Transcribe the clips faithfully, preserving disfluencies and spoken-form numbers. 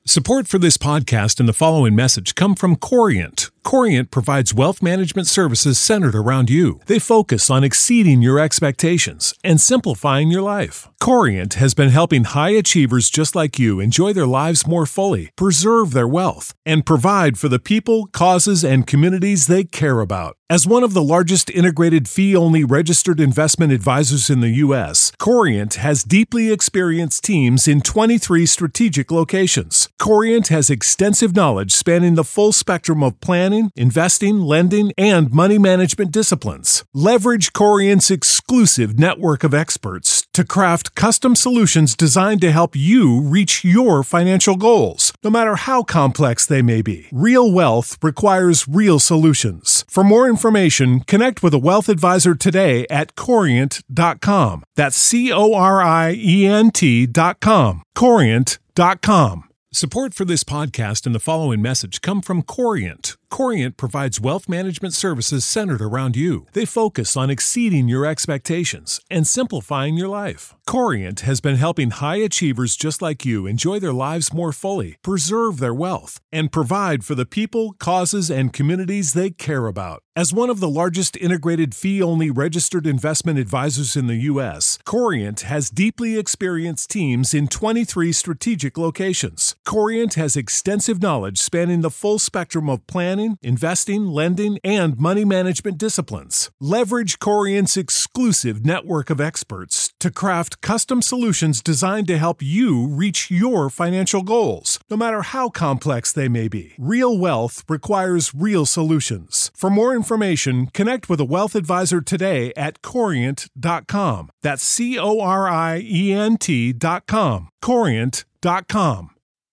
Support for this podcast and the following message come from Corient. Corient provides wealth management services centered around you. They focus on exceeding your expectations and simplifying your life. Corient has been helping high achievers just like you enjoy their lives more fully, preserve their wealth, and provide for the people, causes, and communities they care about. As one of the largest integrated fee-only registered investment advisors in the U S, Corient has deeply experienced teams in twenty-three strategic locations. Corient has extensive knowledge spanning the full spectrum of planning, investing, lending, and money management disciplines. Leverage Corient's exclusive network of experts to craft custom solutions designed to help you reach your financial goals, no matter how complex they may be. Real wealth requires real solutions. For more information, connect with a wealth advisor today at corient dot com. That's C O R I E N T dot com. corient dot com. Support for this podcast and the following message come from Corient. Corient provides wealth management services centered around you. They focus on exceeding your expectations and simplifying your life. Corient has been helping high achievers just like you enjoy their lives more fully, preserve their wealth, and provide for the people, causes, and communities they care about. As one of the largest integrated fee-only registered investment advisors in the U S, Corient has deeply experienced teams in twenty-three strategic locations. Corient has extensive knowledge spanning the full spectrum of planning, investing, lending, and money management disciplines. Leverage Corient's exclusive network of experts to craft custom solutions designed to help you reach your financial goals, no matter how complex they may be. Real wealth requires real solutions. For more information, connect with a wealth advisor today at corient dot com. That's C O R I E N T dot com. corient dot com.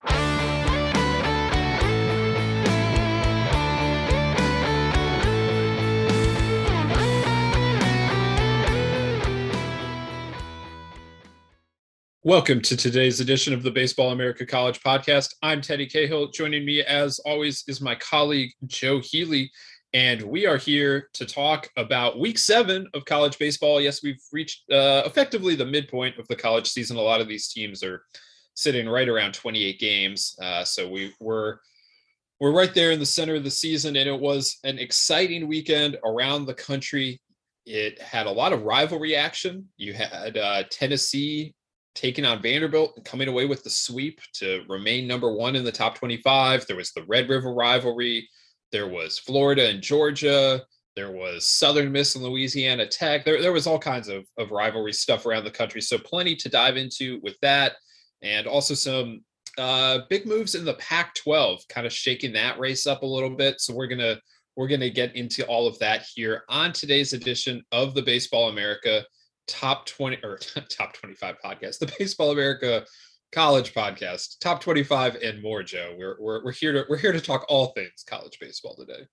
Welcome to today's edition of the Baseball America College Podcast. I'm Teddy Cahill. Joining me, as always, is my colleague, Joe Healy, and we are here to talk about week seven of college baseball. Yes, we've reached uh, effectively the midpoint of the college season. A lot of these teams are sitting right around twenty-eight games, uh, so we were we're right there in the center of the season, and it was an exciting weekend around the country. It had a lot of rivalry action. You had uh, Tennessee taking on Vanderbilt and coming away with the sweep to remain number one in the top twenty-five. There was the Red River rivalry. There was Florida and Georgia. There was Southern Miss and Louisiana Tech. There, there was all kinds of, of rivalry stuff around the country. So plenty to dive into with that. And also some uh, big moves in the Pac twelve, kind of shaking that race up a little bit. So we're going to we're going to get into all of that here on today's edition of the Baseball America top twenty or top twenty-five podcast, the Baseball America College Podcast, top twenty-five and more. Joe, we're we're we're here to we're here to talk all things college baseball today.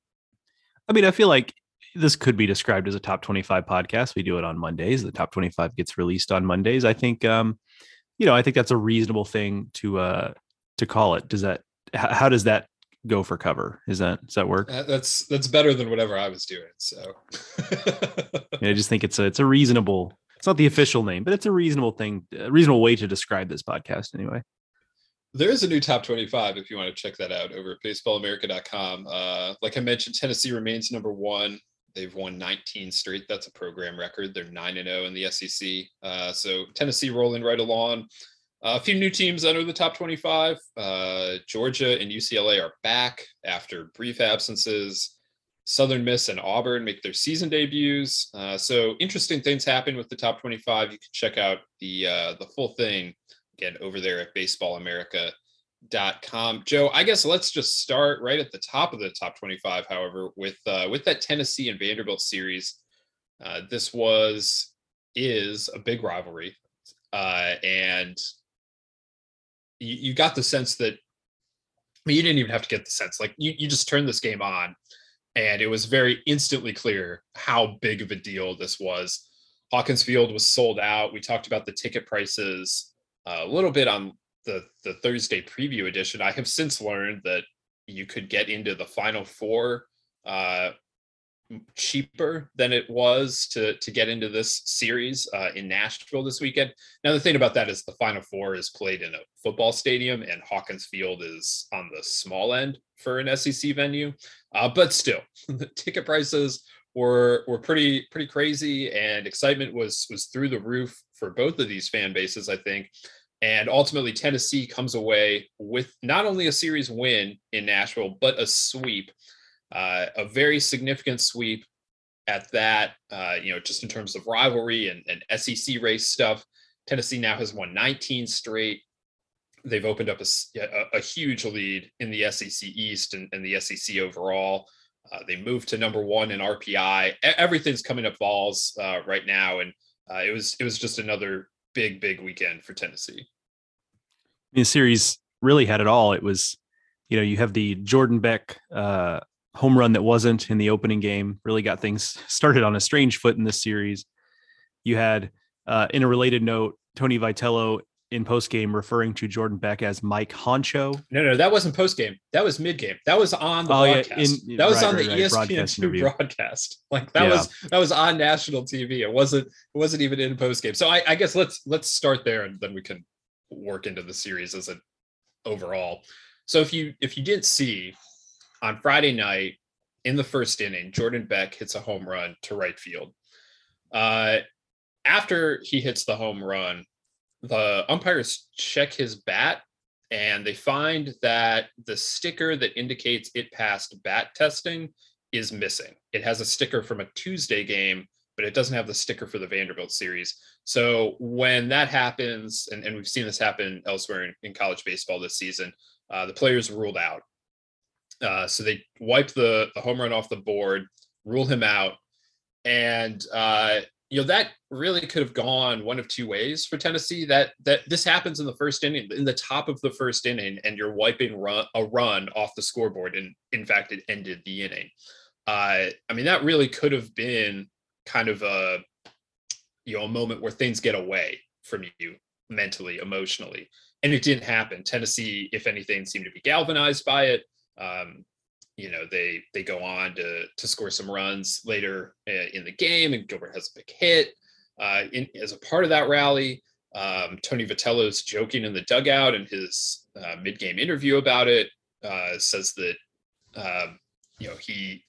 I mean, I feel like this could be described as a top twenty-five podcast. We do it on Mondays. The top twenty-five gets released on Mondays. I think, um, you know, I think that's a reasonable thing to uh to call it. Does that? How does that go for cover? Is that does that work? Uh, that's that's better than whatever I was doing. So yeah, I just think it's a it's a reasonable. It's not the official name, but it's a reasonable thing, a reasonable way to describe this podcast anyway. There is a new top twenty-five if you want to check that out over at baseball america dot com. Uh, like I mentioned, Tennessee remains number one. They've won nineteen straight. That's a program record. They're nine and oh in the S E C. Uh, so Tennessee rolling right along. Uh, a few new teams under the top twenty-five. Uh, Georgia and U C L A are back after brief absences. Southern Miss and Auburn make their season debuts. Uh, so interesting things happen with the top twenty-five. You can check out the uh, the full thing again over there at baseball america dot com. Joe, I guess let's just start right at the top of the top twenty-five, however, with uh, with that Tennessee and Vanderbilt series. Uh, this was, is a big rivalry. Uh, and you, you got the sense that, I mean, you didn't even have to get the sense, like you, you just turned this game on and it was very instantly clear how big of a deal this was. Hawkins Field was sold out. We talked about the ticket prices uh, a little bit on the, the Thursday preview edition. I have since learned that you could get into the Final Four uh, cheaper than it was to to get into this series uh, in Nashville this weekend. Now, the thing about that is the Final Four is played in a football stadium, and Hawkins Field is on the small end for an S E C venue. Uh, but still, the ticket prices were were pretty pretty crazy, and excitement was was through the roof for both of these fan bases, I think. And ultimately, Tennessee comes away with not only a series win in Nashville, but a sweep. Uh, a very significant sweep at that, uh, you know, just in terms of rivalry and, and S E C race stuff. Tennessee now has won nineteen straight. They've opened up a, a, a huge lead in the S E C East and, and the S E C overall. Uh, they moved to number one in R P I. Everything's coming up balls uh, right now, and uh, it was it was just another big big weekend for Tennessee. The series really had it all. It was, you know, you have the Jordan Beck uh, home run that wasn't in the opening game, really got things started on a strange foot in this series. You had, uh, in a related note, Tony Vitello in postgame referring to Jordan Beck as Mike Honcho. No, no, that wasn't postgame. That was midgame. That was on the oh, broadcast. Yeah, in, that was right, on right, the right, E S P N two interview. broadcast. Like that yeah. was that was on national T V. It wasn't it wasn't even in postgame. So I, I guess let's let's start there, and then we can work into the series as an overall. So if you if you didn't see on Friday night in the first inning, Jordan Beck hits a home run to right field. Uh, after he hits the home run, the umpires check his bat, and they find that the sticker that indicates it passed bat testing is missing. It has a sticker from a Tuesday game, but it doesn't have the sticker for the Vanderbilt series. So when that happens, and, and we've seen this happen elsewhere in, in college baseball this season, uh, the player's ruled out. Uh, so they wipe the, the home run off the board, rule him out. And, uh, you know, that really could have gone one of two ways for Tennessee. That that this happens in the first inning, in the top of the first inning, and you're wiping run, a run off the scoreboard. And in fact, it ended the inning. Uh, I mean, that really could have been kind of a, you know, a moment where things get away from you mentally, emotionally. And it didn't happen. Tennessee, if anything, seemed to be galvanized by it. Um, you know, they they go on to to score some runs later in the game, and Gilbert has a big hit. Uh, in, as a part of that rally, um, Tony Vitello's joking in the dugout in his uh, mid-game interview about it, uh, says that, um, you know, he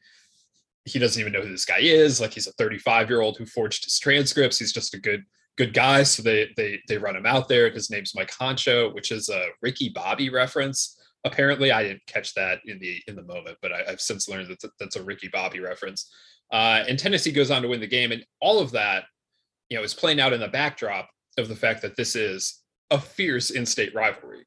he doesn't even know who this guy is. Like, he's a thirty-five-year-old who forged his transcripts. He's just a good good guy. So they they they run him out there. His name's Mike Honcho, which is a Ricky Bobby reference. Apparently, I didn't catch that in the in the moment, but I, I've since learned that that's a Ricky Bobby reference. Uh, and Tennessee goes on to win the game, and all of that, you know, is playing out in the backdrop of the fact that this is a fierce in-state rivalry.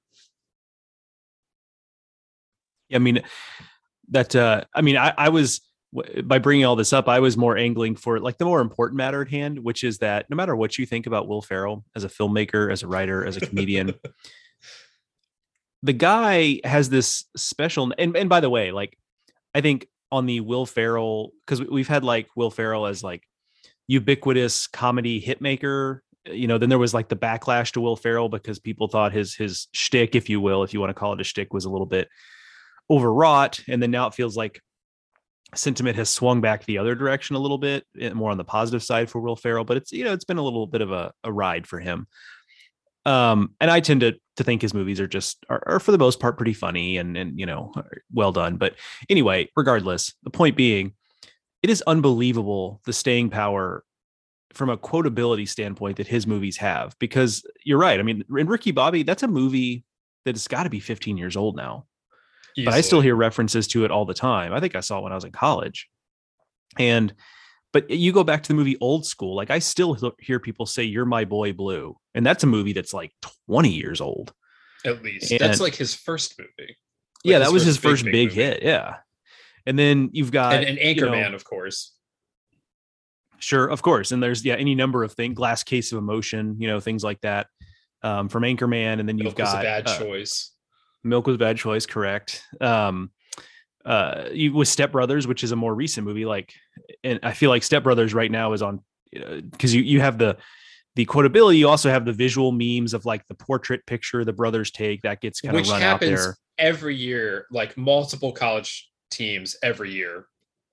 I mean, that. Uh, I mean, I, I was by bringing all this up, I was more angling for like the more important matter at hand, which is that no matter what you think about Will Ferrell as a filmmaker, as a writer, as a comedian. The guy has this special, and, and by the way, like, I think on the Will Ferrell, because we've had like Will Ferrell as like ubiquitous comedy hitmaker, you know, then there was like the backlash to Will Ferrell because people thought his, his shtick, if you will, if you want to call it a shtick, was a little bit overwrought. And then now it feels like sentiment has swung back the other direction a little bit, more on the positive side for Will Ferrell, but it's, you know, it's been a little bit of a, a ride for him. Um, and I tend to to think his movies are just are, are for the most part pretty funny and and you know, well done. But anyway, regardless, the point being, it is unbelievable the staying power from a quotability standpoint that his movies have. Because you're right. I mean, in Ricky Bobby, that's a movie that has got to be fifteen years old now. Easily. But I still hear references to it all the time. I think I saw it when I was in college. And but you go back to the movie Old School, like I still hear people say, "You're My Boy Blue." And that's a movie that's like twenty years old. At least. And, that's like his first movie. Like yeah, that was his first big, big, big hit. Yeah. And then you've got and, and Anchorman, you know, of course. Sure, of course. And there's yeah, any number of things, Glass Case of Emotion, you know, things like that. Um, from Anchorman. And then you've Milk got was a bad uh, choice. Milk was a bad choice, correct. Um uh you, with Step Brothers, which is a more recent movie, like, and I feel like Step Brothers right now is on because you, know, you you have the the quotability, you also have the visual memes of like the portrait picture the brothers take that gets kind of run out there every year, like multiple college teams every year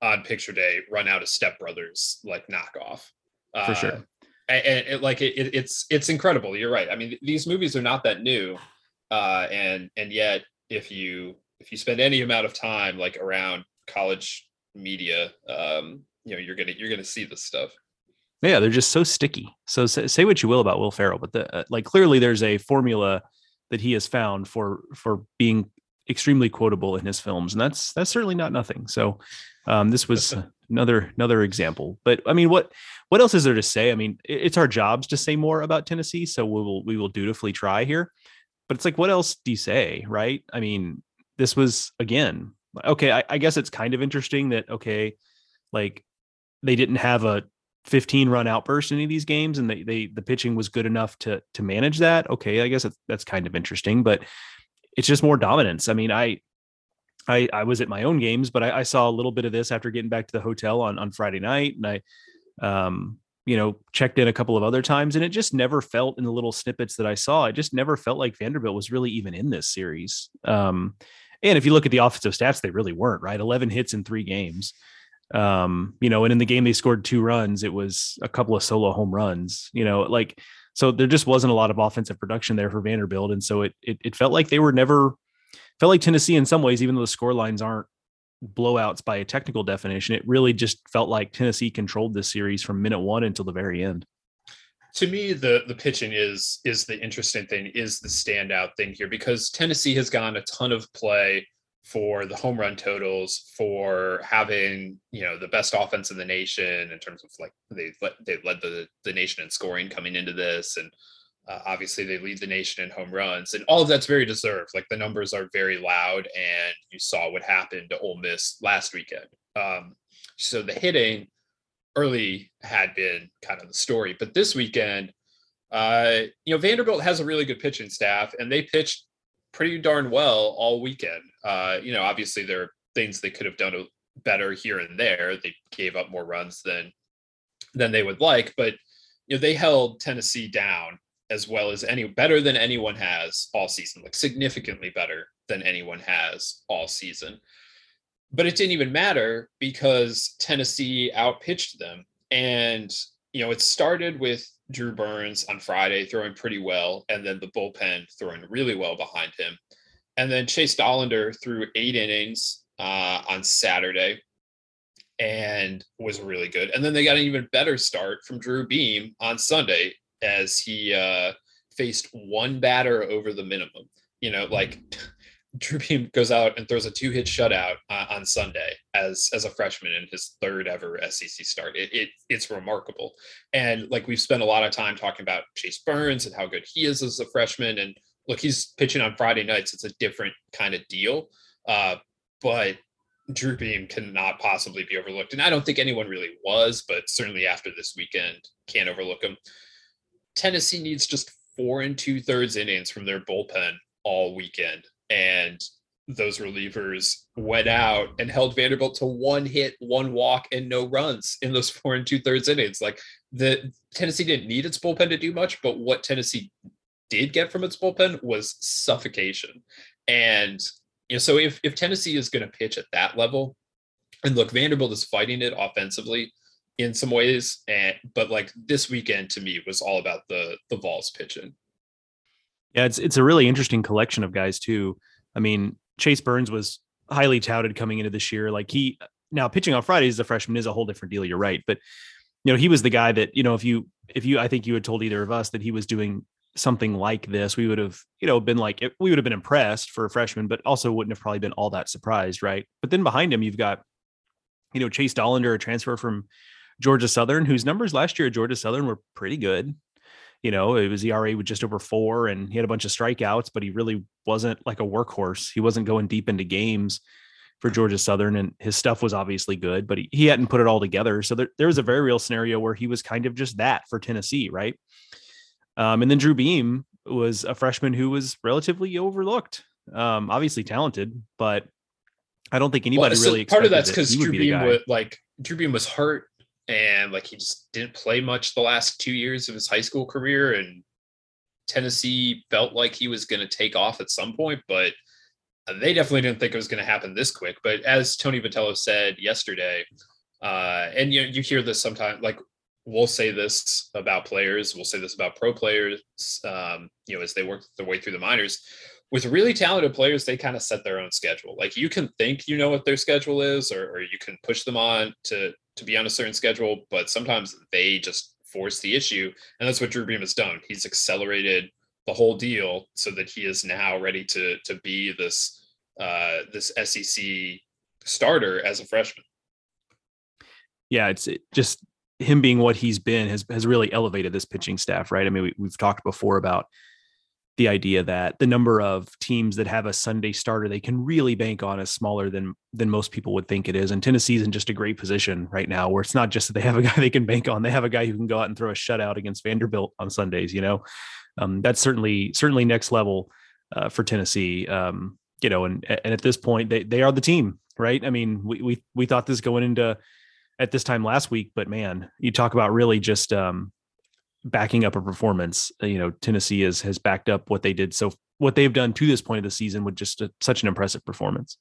on picture day run out a Step Brothers like knockoff. Uh, For sure. And, and it, like it, it, it's it's incredible. You're right. I mean, these movies are not that new, uh, and and yet if you if you spend any amount of time like around college media, um, you know, you're gonna you're gonna see this stuff. Yeah, they're just so sticky. So say, say what you will about Will Ferrell, but the, uh, like clearly there's a formula that he has found for for being extremely quotable in his films, and that's that's certainly not nothing. So um, this was another another example. But I mean, what what else is there to say? I mean, it, it's our jobs to say more about Tennessee, so we will we will dutifully try here. But it's like, what else do you say, right? I mean, this was again okay. I, I guess it's kind of interesting that okay, like they didn't have a fifteen run outburst in any of these games, and they they the pitching was good enough to to manage that. Okay, I guess that's, that's kind of interesting, but it's just more dominance. I mean, I I I was at my own games, but I, I saw a little bit of this after getting back to the hotel on on Friday night, and I um you know checked in a couple of other times, and it just never felt in the little snippets that I saw, it just never felt like Vanderbilt was really even in this series. Um, and if you look at the offensive stats, they really weren't, right? eleven hits in three games. Um, you know, and in the game they scored two runs, it was a couple of solo home runs, you know, like, so there just wasn't a lot of offensive production there for Vanderbilt. And so it, it, it felt like they were never felt like Tennessee in some ways, even though the score lines aren't blowouts by a technical definition, it really just felt like Tennessee controlled this series from minute one until the very end. To me, the the pitching is is the interesting thing, is the standout thing here, because Tennessee has gotten a ton of play for the home run totals, for having, you know, the best offense in the nation in terms of like they they led the the nation in scoring coming into this, and uh, obviously they lead the nation in home runs, and all of that's very deserved. Like the numbers are very loud, and you saw what happened to Ole Miss last weekend. Um, so the hitting early had been kind of the story, but this weekend, uh, you know, Vanderbilt has a really good pitching staff, and they pitched pretty darn well all weekend. Uh, you know, obviously there are things they could have done better here and there. They gave up more runs than than they would like, but you know, they held Tennessee down as well as any better than anyone has all season, like significantly better than anyone has all season. But it didn't even matter because Tennessee outpitched them. And, you know, it started with Drew Burns on Friday throwing pretty well, and then the bullpen throwing really well behind him. And then Chase Dollander threw eight innings uh, on Saturday and was really good. And then they got an even better start from Drew Beam on Sunday as he uh, faced one batter over the minimum. You know, like Drew Beam goes out and throws a two-hit shutout uh, on Sunday as as a freshman in his third ever S E C start. It, it it's remarkable, and like we've spent a lot of time talking about Chase Burns and how good he is as a freshman. And look, he's pitching on Friday nights. It's a different kind of deal, uh, but Drew Beam cannot possibly be overlooked, and I don't think anyone really was, but certainly after this weekend, can't overlook him. Tennessee needs just four and two thirds innings from their bullpen all weekend. And those relievers went out and held Vanderbilt to one hit, one walk, and no runs in those four and two thirds innings. Like the Tennessee didn't need its bullpen to do much, but what Tennessee did get from its bullpen was suffocation. And you know, so if if Tennessee is going to pitch at that level, and look, Vanderbilt is fighting it offensively in some ways, and but like this weekend to me was all about the the Vols pitching. Yeah, it's it's a really interesting collection of guys too. I mean, Chase Burns was highly touted coming into this year. Like he now pitching on Fridays as a freshman is a whole different deal. You're right, but you know he was the guy that you know if you if you I think you had told either of us that he was doing something like this, we would have you know been like we would have been impressed for a freshman, but also wouldn't have probably been all that surprised, right? But then behind him, you've got you know Chase Dollander, a transfer from Georgia Southern, whose numbers last year at Georgia Southern were pretty good. You know, it was E R A with just over four, and he had a bunch of strikeouts, but he really wasn't like a workhorse. He wasn't going deep into games for Georgia Southern, and his stuff was obviously good, but he, he hadn't put it all together. So there, there was a very real scenario where he was kind of just that for Tennessee, right? Um, and then Drew Beam was a freshman who was relatively overlooked, um, obviously talented, but I don't think anybody well, so really expected part of that's that because he would Drew be the Beam guy. was like Drew Beam was hurt. And like he just didn't play much the last two years of his high school career, and Tennessee felt like he was going to take off at some point. But they definitely didn't think it was going to happen this quick. But as Tony Vitello said yesterday, uh, and you know, you hear this sometimes, like we'll say this about players, we'll say this about pro players, um, you know, as they work their way through the minors. With really talented players, they kind of set their own schedule. Like you can think you know what their schedule is, or, or you can push them on to to be on a certain schedule, but sometimes they just force the issue, and that's what Drew Beam has done. He's accelerated the whole deal so that he is now ready to to be this uh, this S E C starter as a freshman. Yeah, it's it just him being what he's been has has really elevated this pitching staff, right? I mean, we, we've talked before about the idea that the number of teams that have a Sunday starter they can really bank on is smaller than than most people would think it is. And Tennessee's in just a great position right now where it's not just that they have a guy they can bank on. They have a guy who can go out and throw a shutout against Vanderbilt on Sundays, you know. Um, that's certainly certainly next level uh, for Tennessee. Um, you know, and and at this point they they are the team, right? I mean, we we we thought this going into at this time last week, but man, you talk about really just um backing up a performance. You know, Tennessee is, has backed up what they did. So what they've done to this point of the season with just a, such an impressive performance.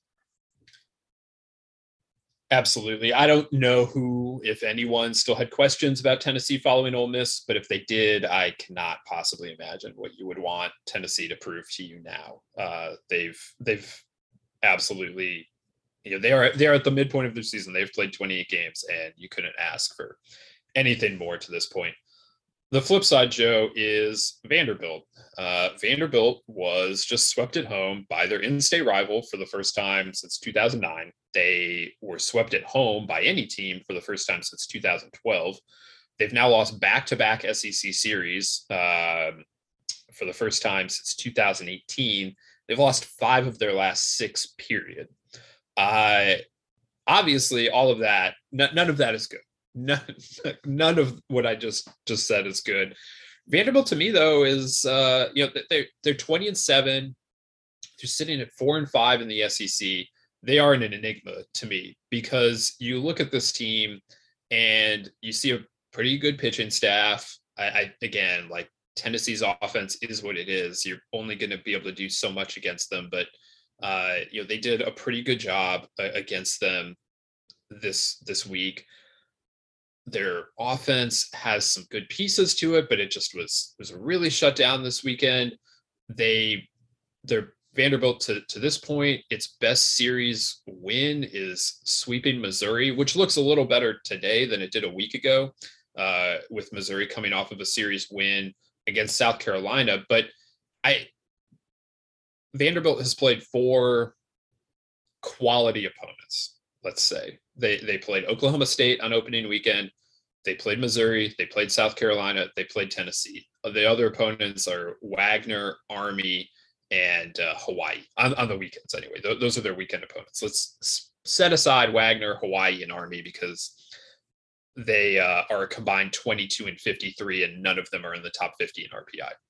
Absolutely. I don't know who, if anyone, still had questions about Tennessee following Ole Miss, but if they did, I cannot possibly imagine what you would want Tennessee to prove to you now. Uh, they've they've absolutely, you know, they are they are at the midpoint of their season. They've played twenty-eight games, and you couldn't ask for anything more to this point. The flip side, Joe, is Vanderbilt. Uh, Vanderbilt was just swept at home by their in-state rival for the first time since two thousand nine. They were swept at home by any team for the first time since two thousand twelve. They've now lost back-to-back S E C series um, for the first time since two thousand eighteen. They've lost five of their last six, period. Uh, obviously, all of that, n- none of that is good. None, none of what I just just said is good. Vanderbilt, to me, though, is uh, you know they're they're twenty and seven. They're sitting at four and five in the S E C. They are an enigma to me because you look at this team and you see a pretty good pitching staff. I, I again, like Tennessee's offense is what it is. You're only going to be able to do so much against them, but uh, you know they did a pretty good job against them this this week. Their offense has some good pieces to it, but it just was was really shut down this weekend. They they're Vanderbilt to, to this point, its best series win is sweeping Missouri, which looks a little better today than it did a week ago, uh, with Missouri coming off of a series win against South Carolina. But I Vanderbilt has played four quality opponents. Let's say they they played Oklahoma State on opening weekend. They played Missouri. They played South Carolina. They played Tennessee. The other opponents are Wagner, Army, and uh, Hawaii on, on the weekends. Anyway, Th- those are their weekend opponents. Let's set aside Wagner, Hawaii, and Army because they uh, are a combined twenty-two and fifty-three, and none of them are in the top fifty in R P I.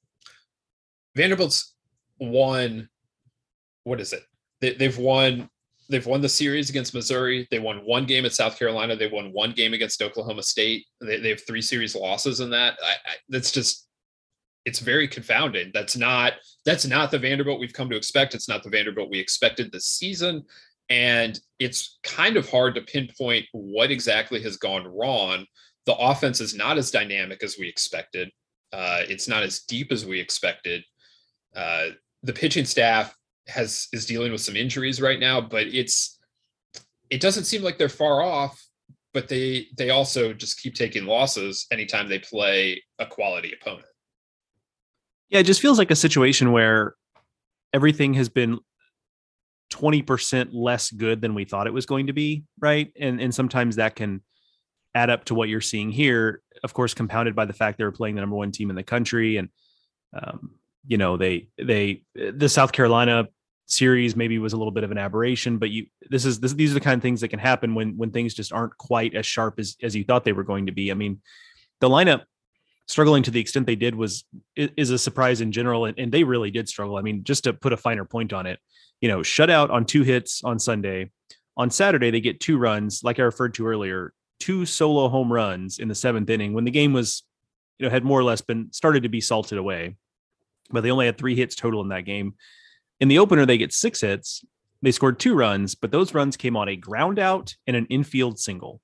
Vanderbilt's won. What is it? They, they've won. They've won the series against Missouri. They won one game at South Carolina. They won one game against Oklahoma State. They, they have three series losses in that. I, I, that's just, it's very confounding. That's not, that's not the Vanderbilt we've come to expect. It's not the Vanderbilt we expected this season. And it's kind of hard to pinpoint what exactly has gone wrong. The offense is not as dynamic as we expected. Uh, it's not as deep as we expected. Uh, the pitching staff has is dealing with some injuries right now, but it's it doesn't seem like they're far off, but they they also just keep taking losses anytime they play a quality opponent. Yeah, it just feels like a situation where everything has been twenty percent less good than we thought it was going to be, right? And and sometimes that can add up to what you're seeing here, of course, compounded by the fact they were playing the number one team in the country. And um, you know, they they the South Carolina series maybe was a little bit of an aberration, but you this is this, these are the kind of things that can happen when when things just aren't quite as sharp as as you thought they were going to be. I mean, the lineup struggling to the extent they did was is a surprise in general, and, and they really did struggle. I mean, just to put a finer point on it, you know, shutout on two hits on Sunday. On Saturday, they get two runs, like I referred to earlier, two solo home runs in the seventh inning when the game was, you know, had more or less been started to be salted away, but they only had three hits total in that game. In the opener, they get six hits. They scored two runs, but those runs came on a ground out and an infield single.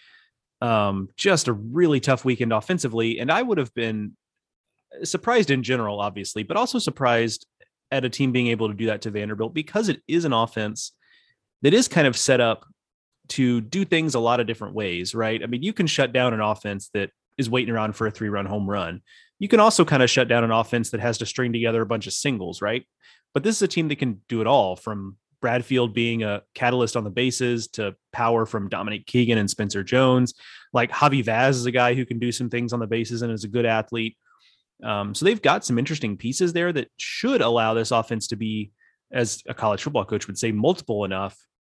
Um, just a really tough weekend offensively. And I would have been surprised in general, obviously, but also surprised at a team being able to do that to Vanderbilt, because it is an offense that is kind of set up to do things a lot of different ways, right? I mean, you can shut down an offense that is waiting around for a three run home run. You can also kind of shut down an offense that has to string together a bunch of singles, right? But this is a team that can do it all, from Bradfield being a catalyst on the bases to power from Dominic Keegan and Spencer Jones. Like Javi Vaz is a guy who can do some things on the bases and is a good athlete. Um, so they've got some interesting pieces there that should allow this offense to be, as a college football coach would say, multiple enough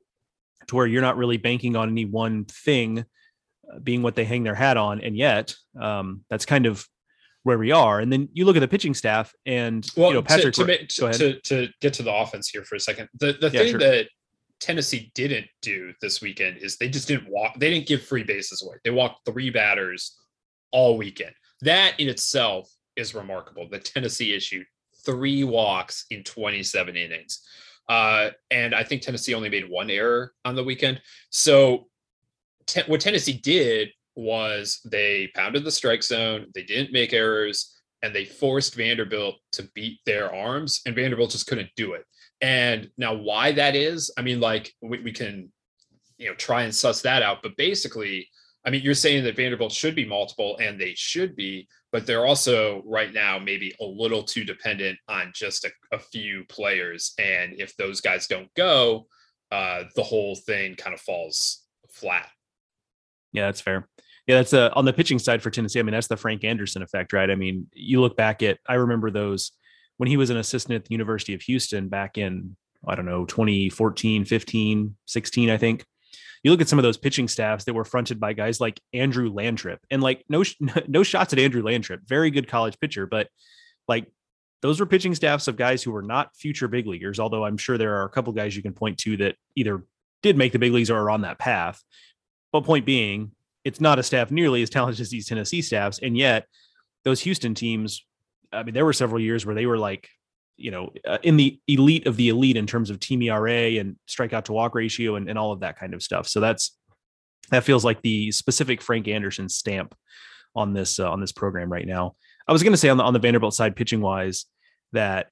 to where you're not really banking on any one thing being what they hang their hat on. And yet um, that's kind of where we are. And then you look at the pitching staff and, well, you know, Patrick, to, to, to, to get to the offense here for a second, the, the yeah, thing sure. that Tennessee didn't do this weekend is they just didn't walk. They didn't give free bases away. They walked three batters all weekend. That in itself is remarkable. The Tennessee issued three walks in twenty-seven innings. Uh, and I think Tennessee only made one error on the weekend. So te- what Tennessee did was they pounded the strike zone. They didn't make errors, and they forced Vanderbilt to beat their arms, and Vanderbilt just couldn't do it. And now why that is, I mean, like we, we can, you know, try and suss that out. But basically, I mean, you're saying that Vanderbilt should be multiple, and they should be, but they're also right now maybe a little too dependent on just a, a few players. And if those guys don't go, uh, the whole thing kind of falls flat. Yeah, that's fair. Yeah, that's uh, on the pitching side for Tennessee. I mean, that's the Frank Anderson effect, right? I mean, you look back at, I remember those when he was an assistant at the University of Houston back in, I don't know, twenty fourteen, fifteen, sixteen, I think. You look at some of those pitching staffs that were fronted by guys like Andrew Landrip, and like no, no shots at Andrew Landrip, very good college pitcher, but like those were pitching staffs of guys who were not future big leaguers. Although I'm sure there are a couple guys you can point to that either did make the big leagues or are on that path. But point being, it's not a staff nearly as talented as these Tennessee staffs. And yet those Houston teams, I mean, there were several years where they were like, you know, uh, in the elite of the elite in terms of team E R A and strikeout to walk ratio and, and all of that kind of stuff. So that's, that feels like the specific Frank Anderson stamp on this, uh, on this program right now. I was going to say on the, on the Vanderbilt side, pitching wise, that,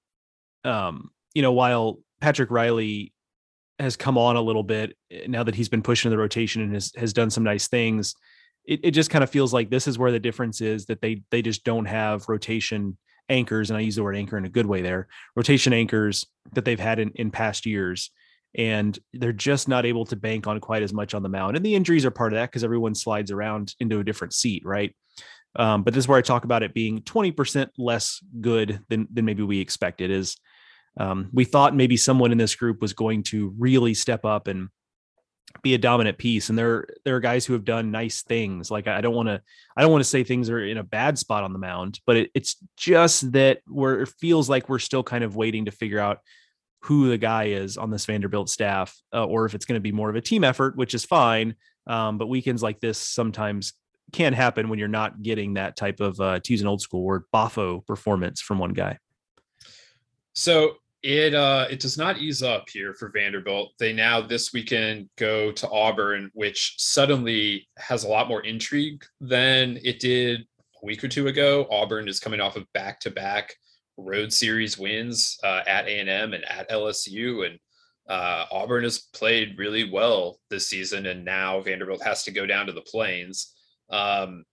um, you know, while Patrick Riley has come on a little bit now that he's been pushing the rotation and has, has done some nice things, it, it just kind of feels like this is where the difference is, that they, they just don't have rotation anchors. And I use the word anchor in a good way there, rotation anchors that they've had in, in past years. And they're just not able to bank on quite as much on the mound. And the injuries are part of that because everyone slides around into a different seat. Right. Um, but this is where I talk about it being twenty percent less good than, than maybe we expected. Is um, we thought maybe someone in this group was going to really step up and be a dominant piece. And there, there are guys who have done nice things. Like, I don't want to, I don't want to say things are in a bad spot on the mound, but it, it's just that where it feels like we're still kind of waiting to figure out who the guy is on this Vanderbilt staff, uh, or if it's going to be more of a team effort, which is fine. Um, but weekends like this sometimes can happen when you're not getting that type of, uh, to use an old school word, boffo performance from one guy. So It uh it does not ease up here for Vanderbilt. They now this weekend go to Auburn, which suddenly has a lot more intrigue than it did a week or two ago. Auburn is coming off of back-to-back road series wins uh, at A and M and at L S U, and uh, Auburn has played really well this season, and now Vanderbilt has to go down to the Plains. Um,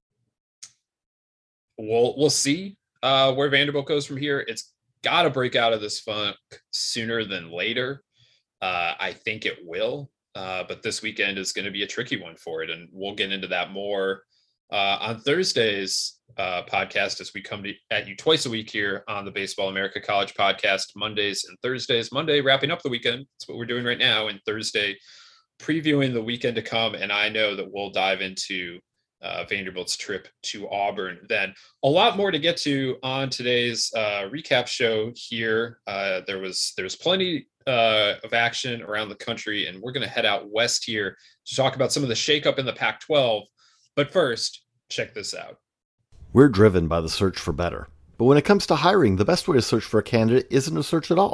we'll we'll see uh, where Vanderbilt goes from here. It's got to break out of this funk sooner than later. Uh, I think it will, uh, but this weekend is going to be a tricky one for it. And we'll get into that more uh, on Thursday's uh, podcast as we come to, at you twice a week here on the Baseball America College podcast, Mondays and Thursdays. Monday, wrapping up the weekend. That's what we're doing right now. And Thursday, previewing the weekend to come. And I know that we'll dive into Uh, Vanderbilt's trip to Auburn. Then a lot more to get to on today's uh, recap show here. Uh, there was there's plenty uh, of action around the country, and we're going to head out west here to talk about some of the shakeup in the Pac twelve. But first, check this out. We're driven by the search for better. But when it comes to hiring, the best way to search for a candidate isn't to search at all.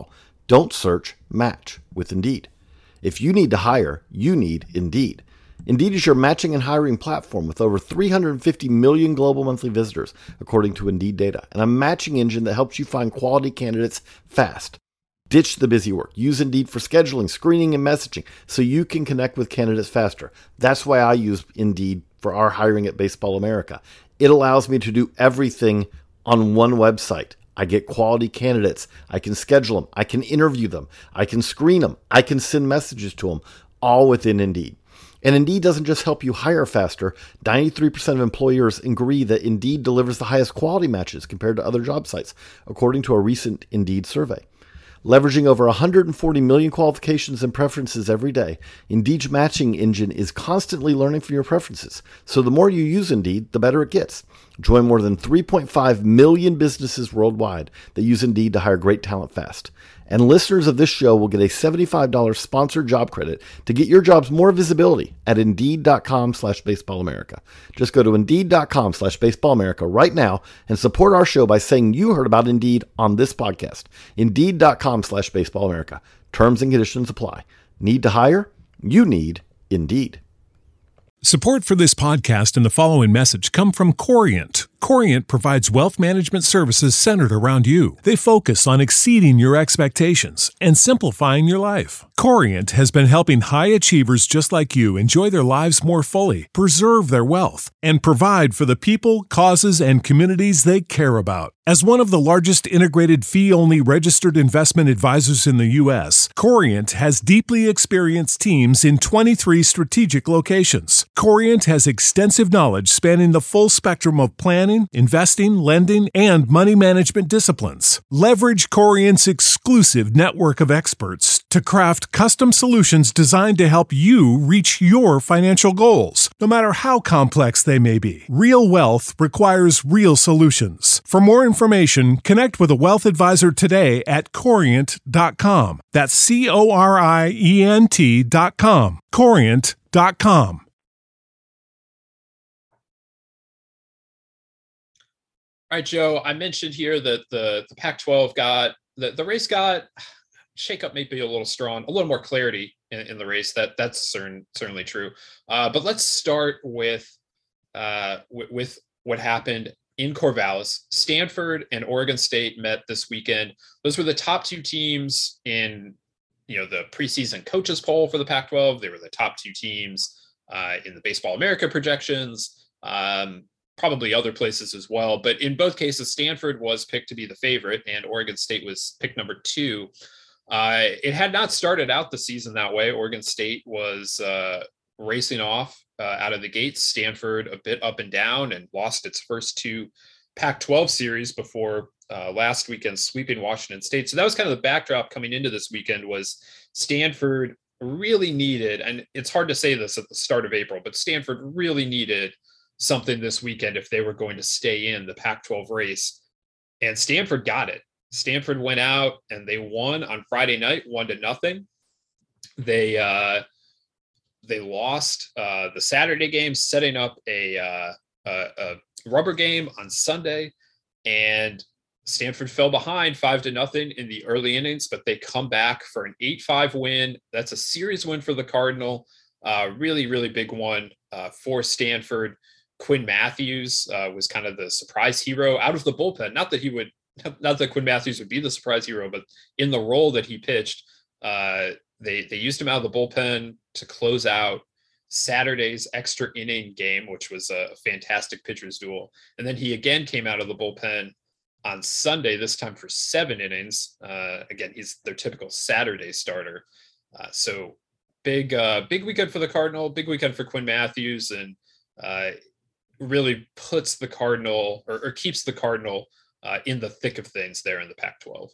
Don't search, match with Indeed. If you need to hire, you need Indeed. Indeed is your matching and hiring platform with over three hundred fifty million global monthly visitors, according to Indeed data, and a matching engine that helps you find quality candidates fast. Ditch the busy work. Use Indeed for scheduling, screening, and messaging so you can connect with candidates faster. That's why I use Indeed for our hiring at Baseball America. It allows me to do everything on one website. I get quality candidates. I can schedule them. I can interview them. I can screen them. I can send messages to them, all within Indeed. And Indeed doesn't just help you hire faster. ninety-three percent of employers agree that Indeed delivers the highest quality matches compared to other job sites, according to a recent Indeed survey. Leveraging over one hundred forty million qualifications and preferences every day, Indeed's matching engine is constantly learning from your preferences. So the more you use Indeed, the better it gets. Join more than three point five million businesses worldwide that use Indeed to hire great talent fast. And listeners of this show will get a seventy-five dollars sponsored job credit to get your jobs more visibility at Indeed.com slash Baseball America. Just go to Indeed.com slash Baseball America right now and support our show by saying you heard about Indeed on this podcast. Indeed.com slash Baseball America. Terms and conditions apply. Need to hire? You need Indeed. Support for this podcast and the following message come from Corient. Corient provides wealth management services centered around you. They focus on exceeding your expectations and simplifying your life. Corient has been helping high achievers just like you enjoy their lives more fully, preserve their wealth, and provide for the people, causes, and communities they care about. As one of the largest integrated fee-only registered investment advisors in the U S, Corient has deeply experienced teams in twenty-three strategic locations. Corient has extensive knowledge spanning the full spectrum of planning, investing, lending, and money management disciplines. Leverage Corient's exclusive network of experts to craft custom solutions designed to help you reach your financial goals, no matter how complex they may be. Real wealth requires real solutions. For more information, connect with a wealth advisor today at corient dot com. That's C O R I E N T dot com. corient dot com. All right, Joe, I mentioned here that the, the Pac twelve got, the, the race got, shakeup may be a little strong, a little more clarity in, in the race. That That's certain, certainly true. Uh, but let's start with, uh, w- with what happened in Corvallis. Stanford and Oregon State met this weekend. Those were the top two teams in, you know, the preseason coaches poll for the Pac twelve. They were the top two teams uh, in the Baseball America projections. Um, probably other places as well. But in both cases, Stanford was picked to be the favorite and Oregon State was picked number two. Uh, it had not started out the season that way. Oregon State was uh, racing off uh, out of the gates. Stanford a bit up and down and lost its first two Pac twelve series before uh, last weekend sweeping Washington State. So that was kind of the backdrop coming into this weekend. Was Stanford really needed, and it's hard to say this at the start of April, but Stanford really needed something this weekend if they were going to stay in the Pac twelve race. And Stanford got it. Stanford went out and they won on Friday night, one to nothing. They uh, they lost uh, the Saturday game, setting up a, uh, a, a rubber game on Sunday. And Stanford fell behind five to nothing in the early innings, but they come back for an eight five win. That's a series win for the Cardinal. Uh, really, really big one uh, for Stanford. Quinn Matthews uh, was kind of the surprise hero out of the bullpen. Not that he would, not that Quinn Matthews would be the surprise hero, but in the role that he pitched, uh, they they used him out of the bullpen to close out Saturday's extra inning game, which was a fantastic pitcher's duel. And then he again came out of the bullpen on Sunday, this time for seven innings. Uh, again, he's their typical Saturday starter. Uh, so big, uh, big weekend for the Cardinal, big weekend for Quinn Matthews, and uh, really puts the Cardinal or, or keeps the Cardinal uh, in the thick of things there in the Pac twelve.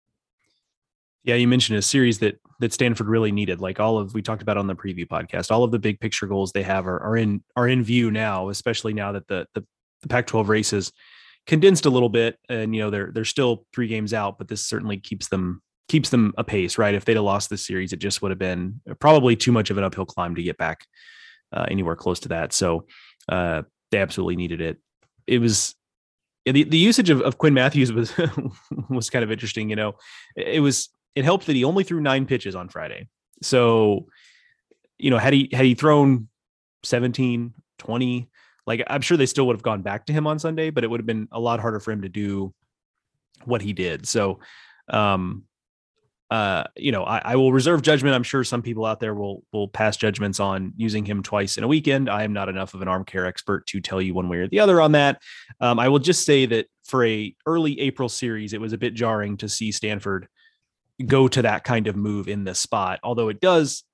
Yeah, you mentioned a series that that Stanford really needed. Like all of we talked about on the preview podcast, all of the big picture goals they have are, are in are in view now, especially now that the the, the Pac twelve race is condensed a little bit, and you know they're they're still three games out, but this certainly keeps them keeps them apace, right? If they'd have lost this series, it just would have been probably too much of an uphill climb to get back uh, anywhere close to that. So uh, they absolutely needed it. It was the the usage of, of Quinn Matthews was was kind of interesting. You know, it was it helped that he only threw nine pitches on Friday. So, you know, had he, had he thrown seventeen, twenty, like I'm sure they still would have gone back to him on Sunday, but it would have been a lot harder for him to do what he did. So, um, uh, you know, I, I will reserve judgment. I'm sure some people out there will, will pass judgments on using him twice in a weekend. I am not enough of an arm care expert to tell you one way or the other on that. Um, I will just say that for a early April series, it was a bit jarring to see Stanford go to that kind of move in this spot, although it does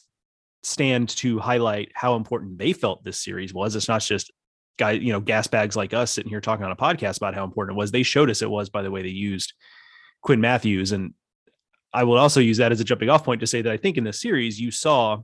stand to highlight how important they felt this series was. It's not just guys, you know, gas bags like us sitting here talking on a podcast about how important it was. They showed us it was by the way they used Quinn Matthews. And I will also use that as a jumping off point to say that I think in this series you saw,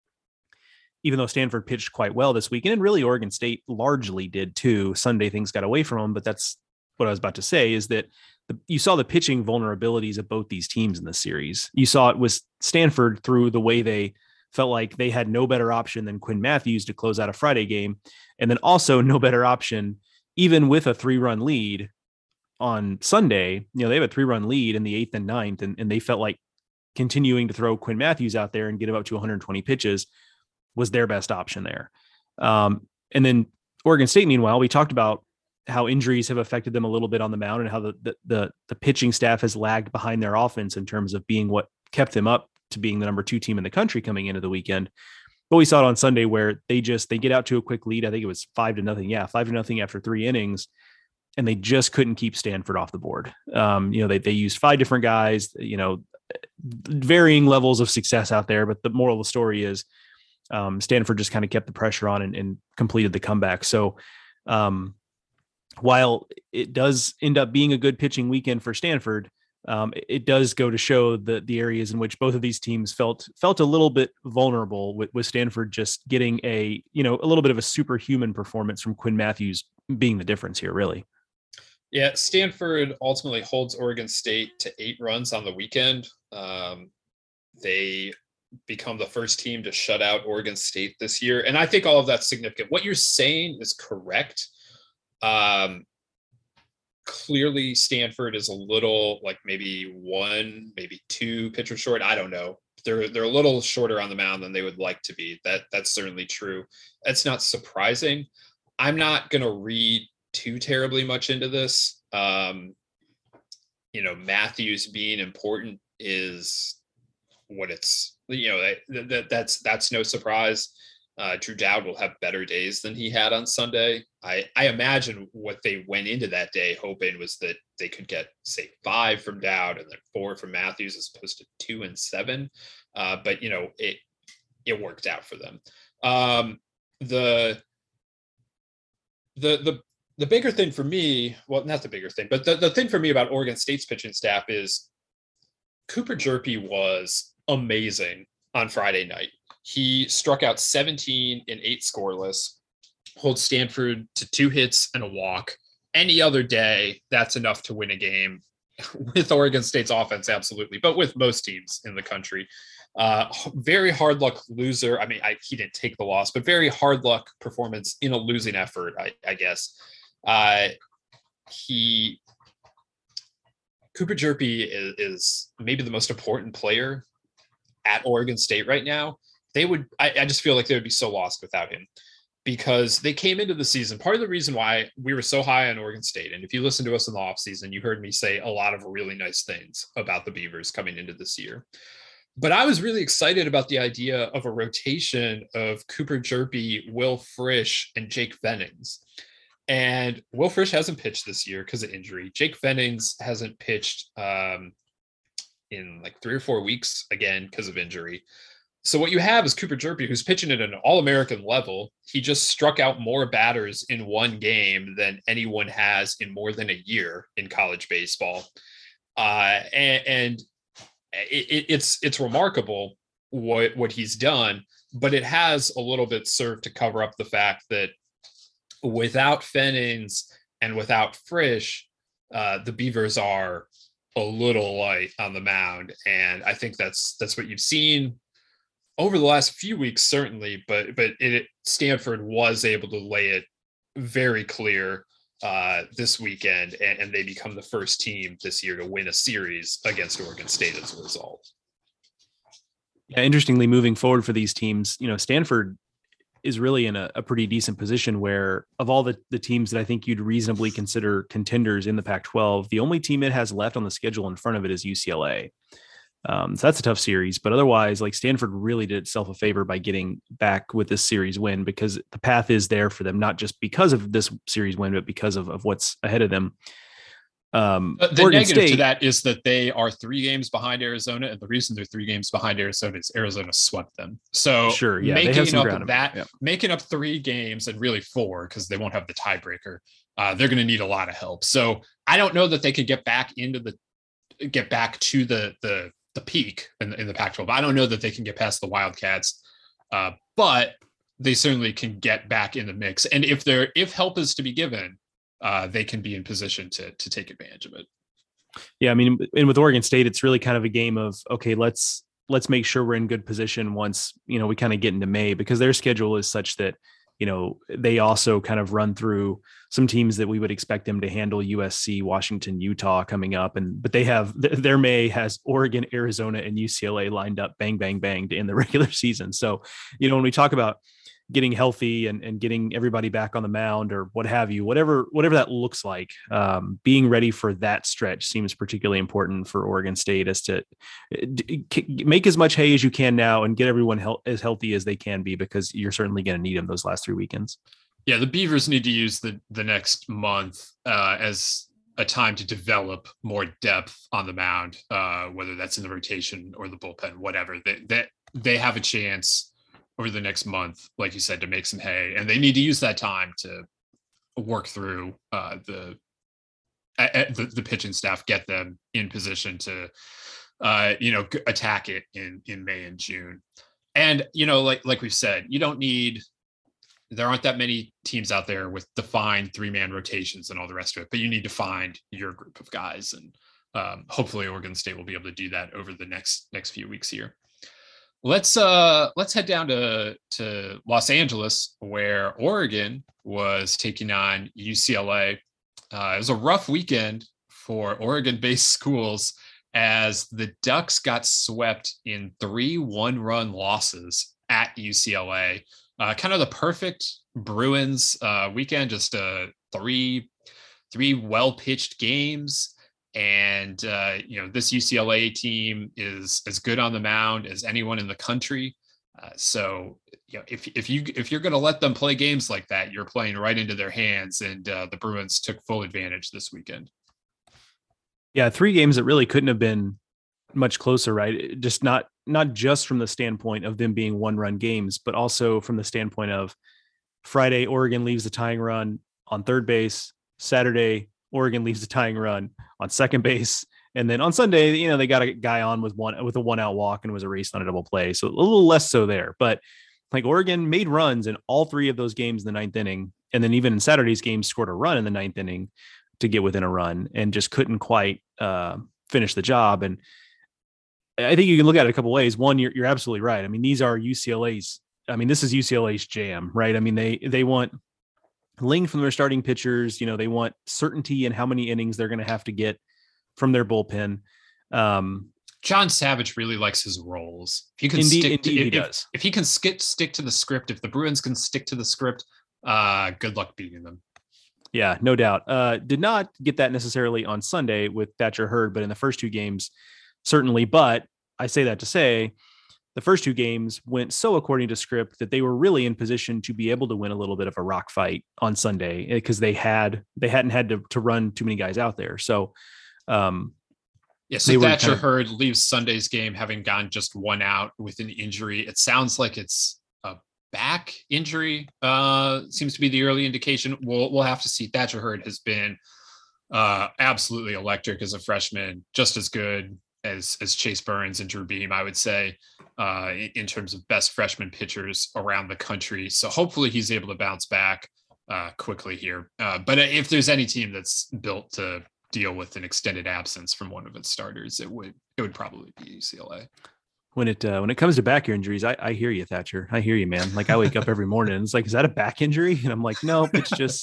even though Stanford pitched quite well this weekend, and really Oregon State largely did too. Sunday things got away from them, but that's what I was about to say is that the, you saw the pitching vulnerabilities of both these teams in this series. You saw it was Stanford through the way they felt like they had no better option than Quinn Matthews to close out a Friday game. And then also no better option, even with a three run lead on Sunday, you know, they have a three run lead in the eighth and ninth, and, and they felt like continuing to throw Quinn Matthews out there and get him up to one hundred twenty pitches was their best option there. Um, and then Oregon State, meanwhile, we talked about how injuries have affected them a little bit on the mound and how the, the, the, the pitching staff has lagged behind their offense in terms of being what kept them up to being the number two team in the country coming into the weekend. But we saw it on Sunday where they just, they get out to a quick lead. I think it was five to nothing. Yeah. Five to nothing after three innings. And they just couldn't keep Stanford off the board. Um, you know, they, they used five different guys, you know, varying levels of success out there. But the moral of the story is um, Stanford just kind of kept the pressure on and, and completed the comeback. So um, while it does end up being a good pitching weekend for Stanford, Um, it does go to show the the areas in which both of these teams felt felt a little bit vulnerable with, with Stanford just getting a, you know, a little bit of a superhuman performance from Quinn Matthews being the difference here, really. Yeah, Stanford ultimately holds Oregon State to eight runs on the weekend. Um, they become the first team to shut out Oregon State this year. And I think all of that's significant. What you're saying is correct. Um, Clearly Stanford is a little like maybe one, maybe two pitchers short. I don't know. They're they're a little shorter on the mound than they would like to be. That that's certainly true. That's not surprising. I'm not going to read too terribly much into this. Um, you know, Matthews being important is what it's, you know, that, that that's that's no surprise. Uh, Drew Dowd will have better days than he had on Sunday. I, I imagine what they went into that day hoping was that they could get, say, five from Dowd and then four from Matthews as opposed to two and seven. Uh, but, you know, it it worked out for them. Um, the the the the bigger thing for me, well, not the bigger thing, but the, the thing for me about Oregon State's pitching staff is Cooper Hjerpe was amazing on Friday night. He struck out seventeen in eight scoreless, holds Stanford to two hits and a walk. Any other day, that's enough to win a game. With Oregon State's offense, absolutely, but with most teams in the country. Uh, very hard luck loser. I mean, I, he didn't take the loss, but very hard luck performance in a losing effort, I, I guess. Uh, he, Cooper Hjerpe is, is maybe the most important player at Oregon State right now. They would, I, I just feel like they would be so lost without him because they came into the season. Part of the reason why we were so high on Oregon State, and if you listen to us in the offseason, you heard me say a lot of really nice things about the Beavers coming into this year. But I was really excited about the idea of a rotation of Cooper Hjerpe, Will Frisch, and Jake Vennings. And Will Frisch hasn't pitched this year because of injury. Jake Vennings hasn't pitched um, in like three or four weeks again because of injury. So what you have is Cooper Hjerpe, who's pitching at an All-American level. He just struck out more batters in one game than anyone has in more than a year in college baseball. Uh, and and it, it's it's remarkable what, what he's done, but it has a little bit served to cover up the fact that without Vennings and without Frisch, uh, the Beavers are a little light on the mound. And I think that's that's what you've seen over the last few weeks, certainly, but but it, Stanford was able to lay it very clear uh, this weekend, and, and they become the first team this year to win a series against Oregon State as a result. Yeah, interestingly, moving forward for these teams, you know, Stanford is really in a, a pretty decent position where of all the, the teams that I think you'd reasonably consider contenders in the Pac twelve, the only team it has left on the schedule in front of it is U C L A. Um, so that's a tough series, but otherwise, like Stanford really did itself a favor by getting back with this series win, because the path is there for them, not just because of this series win, but because of, of what's ahead of them. Um, the Oregon negative State, to that is that they are three games behind Arizona, and the reason they're three games behind Arizona is Arizona swept them. So sure, yeah, making up that, yeah. making up three games and really four because they won't have the tiebreaker. Uh, they're going to need a lot of help. So I don't know that they could get back into the get back to the the the peak in, in the Pac twelve. I don't know that they can get past the Wildcats, uh, but they certainly can get back in the mix. And if they're if help is to be given, Uh, they can be in position to to take advantage of it. Yeah, I mean, and with Oregon State, it's really kind of a game of, okay, let's let's make sure we're in good position once, you know, we kind of get into May, because their schedule is such that, you know, they also kind of run through some teams that we would expect them to handle: U S C, Washington, Utah coming up, and but they have their May has Oregon, Arizona, and U C L A lined up, bang, bang, bang, to end the regular season. So, you know, when we talk about getting healthy and, and getting everybody back on the mound or what have you, whatever, whatever that looks like, um, being ready for that stretch seems particularly important for Oregon State, as to make as much hay as you can now and get everyone he- as healthy as they can be, because you're certainly going to need them those last three weekends. Yeah. The Beavers need to use the, the next month uh, as a time to develop more depth on the mound, uh, whether that's in the rotation or the bullpen, whatever. They, they, they have a chance over the next month, like you said, to make some hay, and they need to use that time to work through uh, the, uh, the the pitching staff, get them in position to, uh, you know, attack it in in May and June. And you know, like like we've said, you don't need. There aren't that many teams out there with defined three man rotations and all the rest of it, but you need to find your group of guys, and um, hopefully Oregon State will be able to do that over the next next few weeks here. Let's uh let's head down to to Los Angeles, where Oregon was taking on U C L A. Uh, it was a rough weekend for Oregon-based schools as the Ducks got swept in three one-run losses at U C L A. Uh, kind of the perfect Bruins uh, weekend, just uh, three three well-pitched games. And, uh, you know, this U C L A team is as good on the mound as anyone in the country. Uh, so, you know, if, if you, if you're going to let them play games like that, you're playing right into their hands. And uh, the Bruins took full advantage this weekend. Yeah. Three games that really couldn't have been much closer, right? Just not, not just from the standpoint of them being one run games, but also from the standpoint of Friday, Oregon leaves the tying run on third base. Saturday, Oregon leaves the tying run on second base. And then on Sunday, you know, they got a guy on with one, with a one out walk and was erased on a double play. So a little less so there, but like Oregon made runs in all three of those games in the ninth inning. And then even in Saturday's game scored a run in the ninth inning to get within a run and just couldn't quite uh, finish the job. And I think you can look at it a couple ways. One, you're, you're absolutely right. I mean, these are U C L A's. I mean, this is U C L A's jam, right? I mean, they, they want length from their starting pitchers. You know, they want certainty in how many innings they're going to have to get from their bullpen. Um, John Savage really likes his roles. If you can indeed, stick indeed to, if, he does. If, if he can skip, stick to the script, if the Bruins can stick to the script, uh, good luck beating them. Yeah, no doubt. Uh, did not get that necessarily on Sunday with Thatcher Hurd, but in the first two games, certainly. But I say that to say, the first two games went so according to script that they were really in position to be able to win a little bit of a rock fight on Sunday because they had they hadn't had to, to run too many guys out there. So, um, yeah. So Thatcher kind of, Hurd leaves Sunday's game having gone just one out with an injury. It sounds like it's a back injury. Uh, seems to be the early indication. We'll we'll have to see. Thatcher Hurd has been uh, absolutely electric as a freshman, just as good as as Chase Burns and Drew Beam, I would say, uh, in, in terms of best freshman pitchers around the country. So hopefully he's able to bounce back uh, quickly here. Uh, but if there's any team that's built to deal with an extended absence from one of its starters, it would it would probably be U C L A. When it uh, when it comes to back injuries, I, I hear you, Thatcher. I hear you, man. Like I wake up every morning and it's like, is that a back injury? And I'm like, no, it's just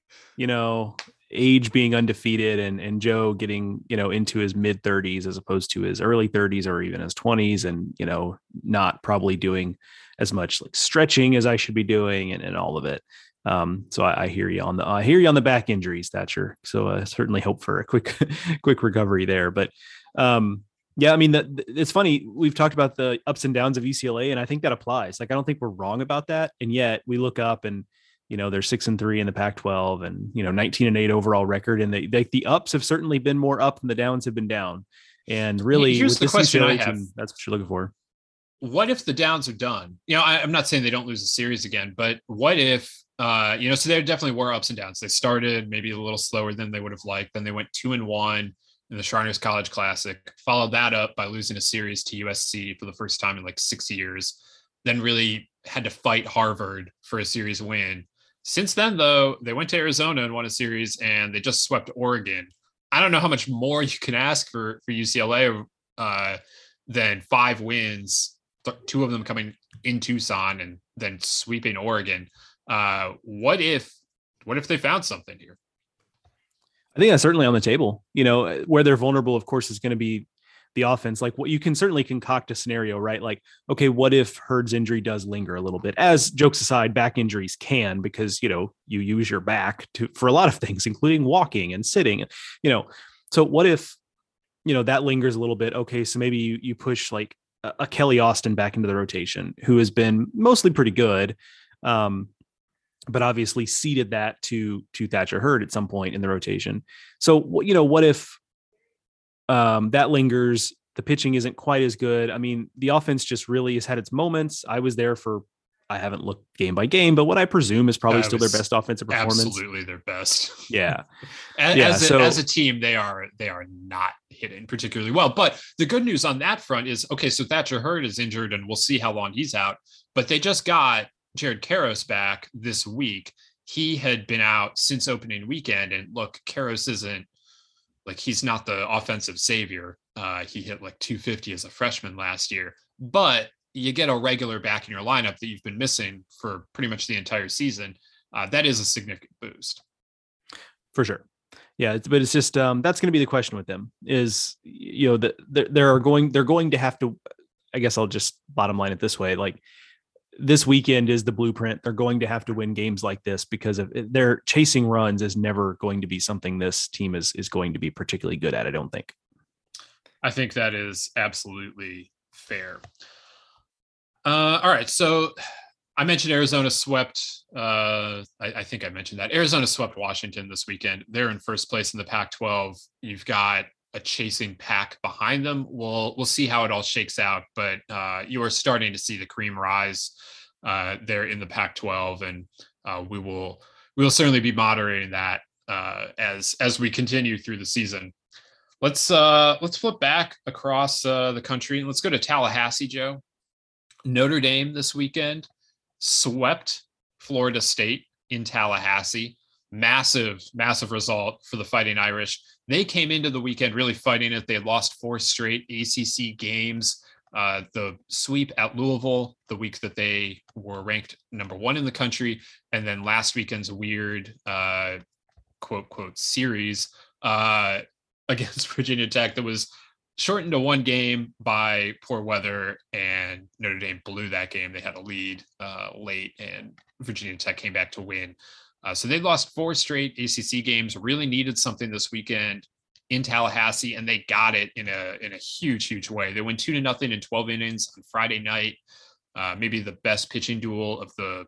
you know, age being undefeated and and Joe getting, you know, into his mid thirties as opposed to his early thirties or even his twenties, and, you know, not probably doing as much like stretching as I should be doing, and, and all of it. Um, so I, I hear you on the I hear you on the back injuries, Thatcher. So I uh, certainly hope for a quick quick recovery there. But um, yeah, I mean, the, it's funny. We've talked about the ups and downs of U C L A, and I think that applies. Like, I don't think we're wrong about that. And yet we look up and, you know, they're six and three in the Pac twelve and, you know, nineteen and eight overall record. And they, they, the ups have certainly been more up than the downs have been down. And really, here's with the this question U C L A I have. team, that's what you're looking for. What if the downs are done? You know, I, I'm not saying they don't lose the series again, but what if, uh, you know, so there definitely were ups and downs. They started maybe a little slower than they would have liked. Then they went two and one in the Shriners College Classic, followed that up by losing a series to U S C for the first time in like six years, then really had to fight Harvard for a series win. Since then, though, they went to Arizona and won a series, and they just swept Oregon. I don't know how much more you can ask for, for U C L A uh, than five wins, th- two of them coming in Tucson and then sweeping Oregon. Uh, what if, what if they found something here? I think that's certainly on the table. You know, where they're vulnerable, of course, is going to be the offense. Like, what you can certainly concoct a scenario, right? Like, okay, what if Hurd's injury does linger a little bit? As jokes aside, back injuries can, because, you know, you use your back to for a lot of things, including walking and sitting. You know, so what if, you know, that lingers a little bit? Okay, so maybe you you push like a, a Kelly Austin back into the rotation, who has been mostly pretty good. Um, but obviously ceded that to, to Thatcher Hurd at some point in the rotation. So, you know, what if um, that lingers, the pitching isn't quite as good. I mean, the offense just really has had its moments. I was there for, I haven't looked game by game, but what I presume is probably That still their best offensive performance. Absolutely their best. Yeah. as, yeah, as, a, so, as a team, they are, they are not hitting particularly well, but the good news on that front is, okay, so Thatcher Hurd is injured and we'll see how long he's out, but they just got Jared Karros back this week. He had been out since opening weekend, and look, Karros isn't like, he's not the offensive savior. Uh, he hit like two fifty as a freshman last year, but you get a regular back in your lineup that you've been missing for pretty much the entire season. Uh, that is a significant boost. For sure. Yeah. It's, but it's just, um, that's going to be the question with them is, you know, that there, there are going, they're going to have to, I guess I'll just bottom line it this way. Like, this weekend is the blueprint. They're going to have to win games like this because of their chasing runs is never going to be something this team is, is going to be particularly good at. I don't think. I think that is absolutely fair. Uh, all right. So I mentioned Arizona swept. Uh, I, I think I mentioned that Arizona swept Washington this weekend. They're in first place in the Pac twelve. You've got a chasing pack behind them. We'll we'll see how it all shakes out, but uh, you are starting to see the cream rise uh, there in the Pac twelve, and uh, we will we will certainly be moderating that uh, as as we continue through the season. Let's uh, let's flip back across uh, the country and let's go to Tallahassee, Joe. Notre Dame this weekend swept Florida State in Tallahassee. Massive, massive result for the Fighting Irish. They came into the weekend really fighting it. They had lost four straight A C C games. Uh, the sweep at Louisville the week that they were ranked number one in the country. And then last weekend's weird, uh, quote, quote, series uh, against Virginia Tech that was shortened to one game by poor weather, and Notre Dame blew that game. They had a lead uh, late, and Virginia Tech came back to win. Uh, so they lost four straight A C C games, really needed something this weekend in Tallahassee, and they got it in a in a huge, huge way. They went two to nothing in twelve innings on Friday night, uh, maybe the best pitching duel of the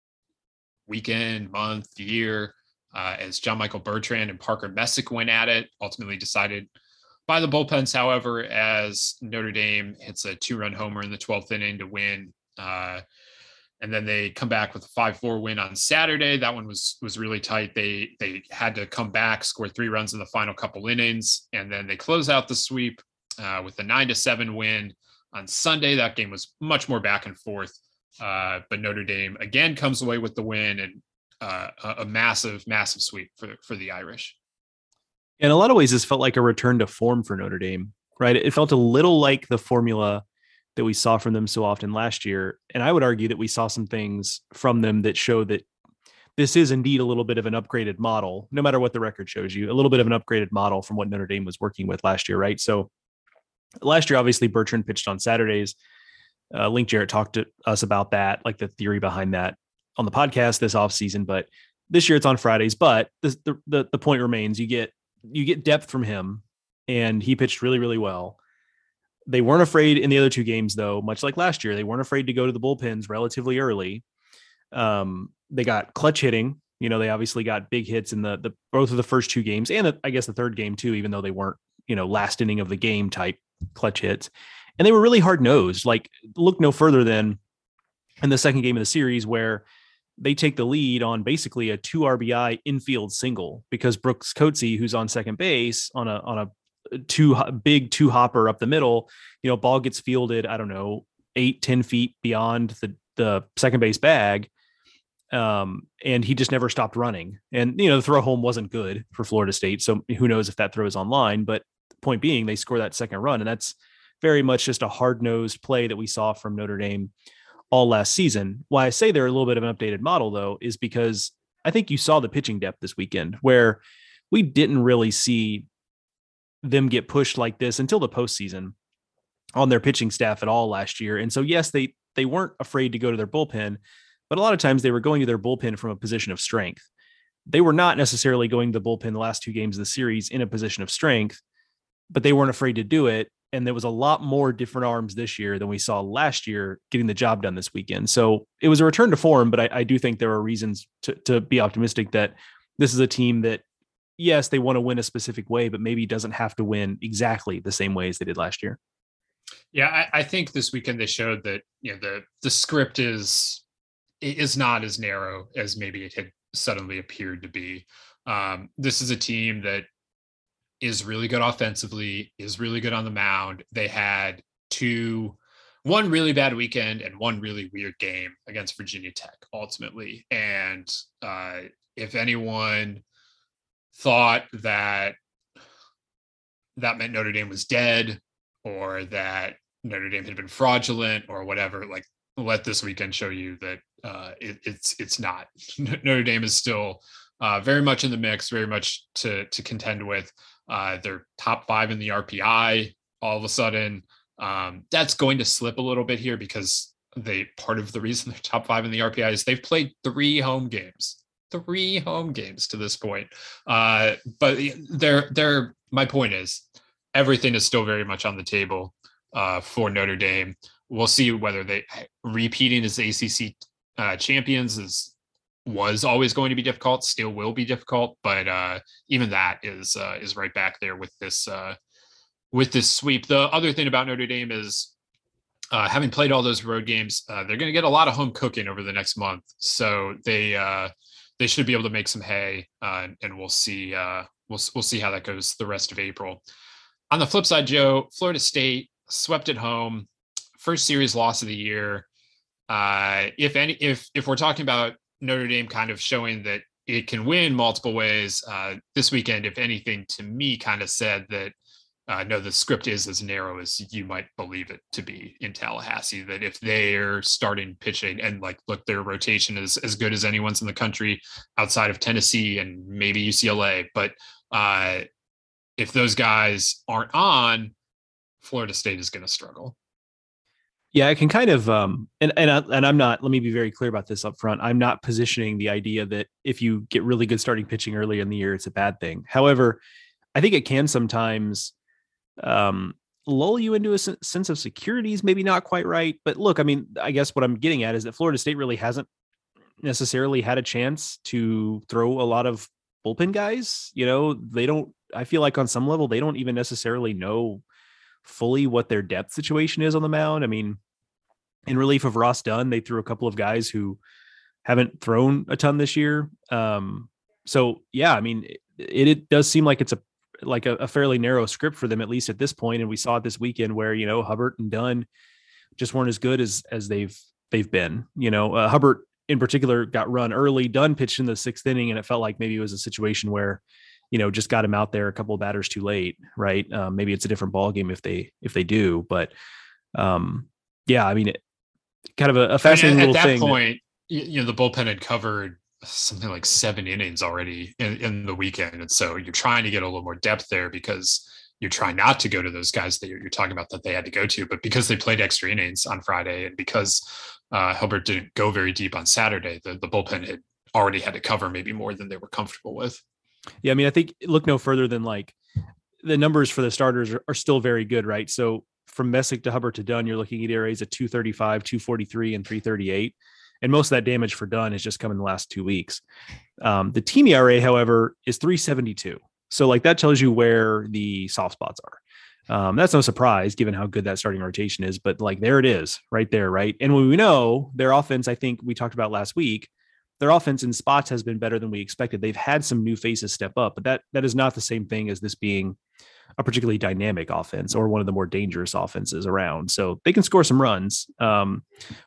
weekend, month, year, uh, as John Michael Bertrand and Parker Messick went at it, ultimately decided by the bullpens, however, as Notre Dame hits a two-run homer in the twelfth inning to win. Uh, And then they come back with a five four win on Saturday. That one was was really tight. They they had to come back, score three runs in the final couple innings, and then they close out the sweep uh, with a nine to seven win on Sunday. That game was much more back and forth, uh, but Notre Dame again comes away with the win, and uh, a, a massive, massive sweep for for the Irish. In a lot of ways, this felt like a return to form for Notre Dame, right? It felt a little like the formula that we saw from them so often last year. And I would argue that we saw some things from them that show that this is indeed a little bit of an upgraded model, no matter what the record shows you, a little bit of an upgraded model from what Notre Dame was working with last year, right? So last year, obviously, Bertrand pitched on Saturdays. Uh, Link Jarrett talked to us about that, like the theory behind that on the podcast this offseason. But this year it's on Fridays. But the, the the the point remains: you get you get depth from him, and he pitched really, really well. They weren't afraid in the other two games, though, much like last year. They weren't afraid to go to the bullpens relatively early. Um, they got clutch hitting. You know, they obviously got big hits in the the both of the first two games, and the, I guess the third game too, even though they weren't, you know, last inning of the game type clutch hits. And they were really hard nosed. Like, look no further than in the second game of the series where they take the lead on basically a two R B I infield single because Brooks Coetzee, who's on second base on a on a two big two hopper up the middle, you know, ball gets fielded, I don't know, eight, ten feet beyond the, the second base bag. Um, and he just never stopped running. And, you know, the throw home wasn't good for Florida State. So who knows if that throw is online, but the point being they score that second run. And that's very much just a hard nosed play that we saw from Notre Dame all last season. Why I say they're a little bit of an updated model though, is because I think you saw the pitching depth this weekend where we didn't really see them get pushed like this until the postseason on their pitching staff at all last year. And so, yes, they, they weren't afraid to go to their bullpen, but a lot of times they were going to their bullpen from a position of strength. They were not necessarily going to the bullpen the last two games of the series in a position of strength, but they weren't afraid to do it. And there was a lot more different arms this year than we saw last year getting the job done this weekend. So it was a return to form, but I, I do think there are reasons to, to be optimistic that this is a team that, yes, they want to win a specific way, but maybe doesn't have to win exactly the same way as they did last year. Yeah, I, I think this weekend they showed that, you know, the the script is is not as narrow as maybe it had suddenly appeared to be. Um, this is a team that is really good offensively, is really good on the mound. They had two, one really bad weekend and one really weird game against Virginia Tech ultimately. And uh, if anyone thought that that meant Notre Dame was dead or that Notre Dame had been fraudulent or whatever, like, let this weekend show you that uh, it, it's it's not. Notre Dame is still uh, very much in the mix, very much to to contend with. Uh, they're top five in the R P I all of a sudden. Um, that's going to slip a little bit here because they part of the reason they're top five in the R P I is they've played three home games. Three home games to this point. Uh, but they're, they're, my point is everything is still very much on the table uh, for Notre Dame. We'll see whether they repeating as A C C uh, champions is was always going to be difficult, still will be difficult. But uh, even that is uh, is right back there with this uh, with this sweep. The other thing about Notre Dame is uh, having played all those road games, uh, they're going to get a lot of home cooking over the next month. So they uh, they should be able to make some hay, uh, and we'll see. Uh, we'll we'll see how that goes the rest of April. On the flip side, Joe, Florida State swept at home, first series loss of the year. Uh, if any, if if we're talking about Notre Dame kind of showing that it can win multiple ways, uh, this weekend, if anything, to me, kind of said that uh, no, the script is as narrow as you might believe it to be in Tallahassee. That if they're starting pitching and like, look, their rotation is as good as anyone's in the country outside of Tennessee and maybe U C L A. But uh, if those guys aren't on, Florida State is going to struggle. Yeah, I can kind of, um, and and I, and I'm not. Let me be very clear about this up front. I'm not positioning the idea that if you get really good starting pitching early in the year, it's a bad thing. However, I think it can sometimes um, lull you into a s- sense of security. Is maybe not quite right, but look, I mean, I guess what I'm getting at is that Florida State really hasn't necessarily had a chance to throw a lot of bullpen guys. You know, they don't. I feel like on some level they don't even necessarily know fully what their depth situation is on the mound. I mean, in relief of Ross Dunn, they threw a couple of guys who haven't thrown a ton this year. Um, so yeah, I mean, it, it does seem like it's a, like a, a fairly narrow script for them, at least at this point. And we saw it this weekend where, you know, Hubbard and Dunn just weren't as good as, as they've, they've been, you know, uh, Hubbard in particular got run early. Dunn pitched in the sixth inning, and it felt like maybe it was a situation where, you know, just got him out there a couple of batters too late. Right. Um, maybe it's a different ball game if they, if they do, but um, yeah, I mean, it, kind of a, a fascinating I mean, at, little at that thing. point, that, you know, the bullpen had covered something like seven innings already in, in the weekend. And so you're trying to get a little more depth there because you're trying not to go to those guys that you're, you're talking about that they had to go to, but because they played extra innings on Friday and because uh, Hilbert didn't go very deep on Saturday, the, the bullpen had already had to cover maybe more than they were comfortable with. Yeah. I mean, I think look no further than like the numbers for the starters are, are still very good, right? So from Messick to Hubbard to Dunn, you're looking at E R As at two thirty-five, two forty-three, and three thirty-eight. And most of that damage for Dunn has just come in the last two weeks. Um, the team E R A, however, is three seventy-two. So like that tells you where the soft spots are. Um, that's no surprise given how good that starting rotation is, but like there it is right there. Right. And when we know their offense, I think we talked about last week, their offense in spots has been better than we expected. They've had some new faces step up, but that, that is not the same thing as this being a particularly dynamic offense or one of the more dangerous offenses around. So they can score some runs. Um,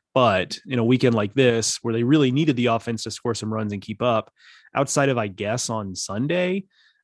but in a weekend like this, where they really needed the offense to score some runs and keep up, outside of, I guess, on Sunday,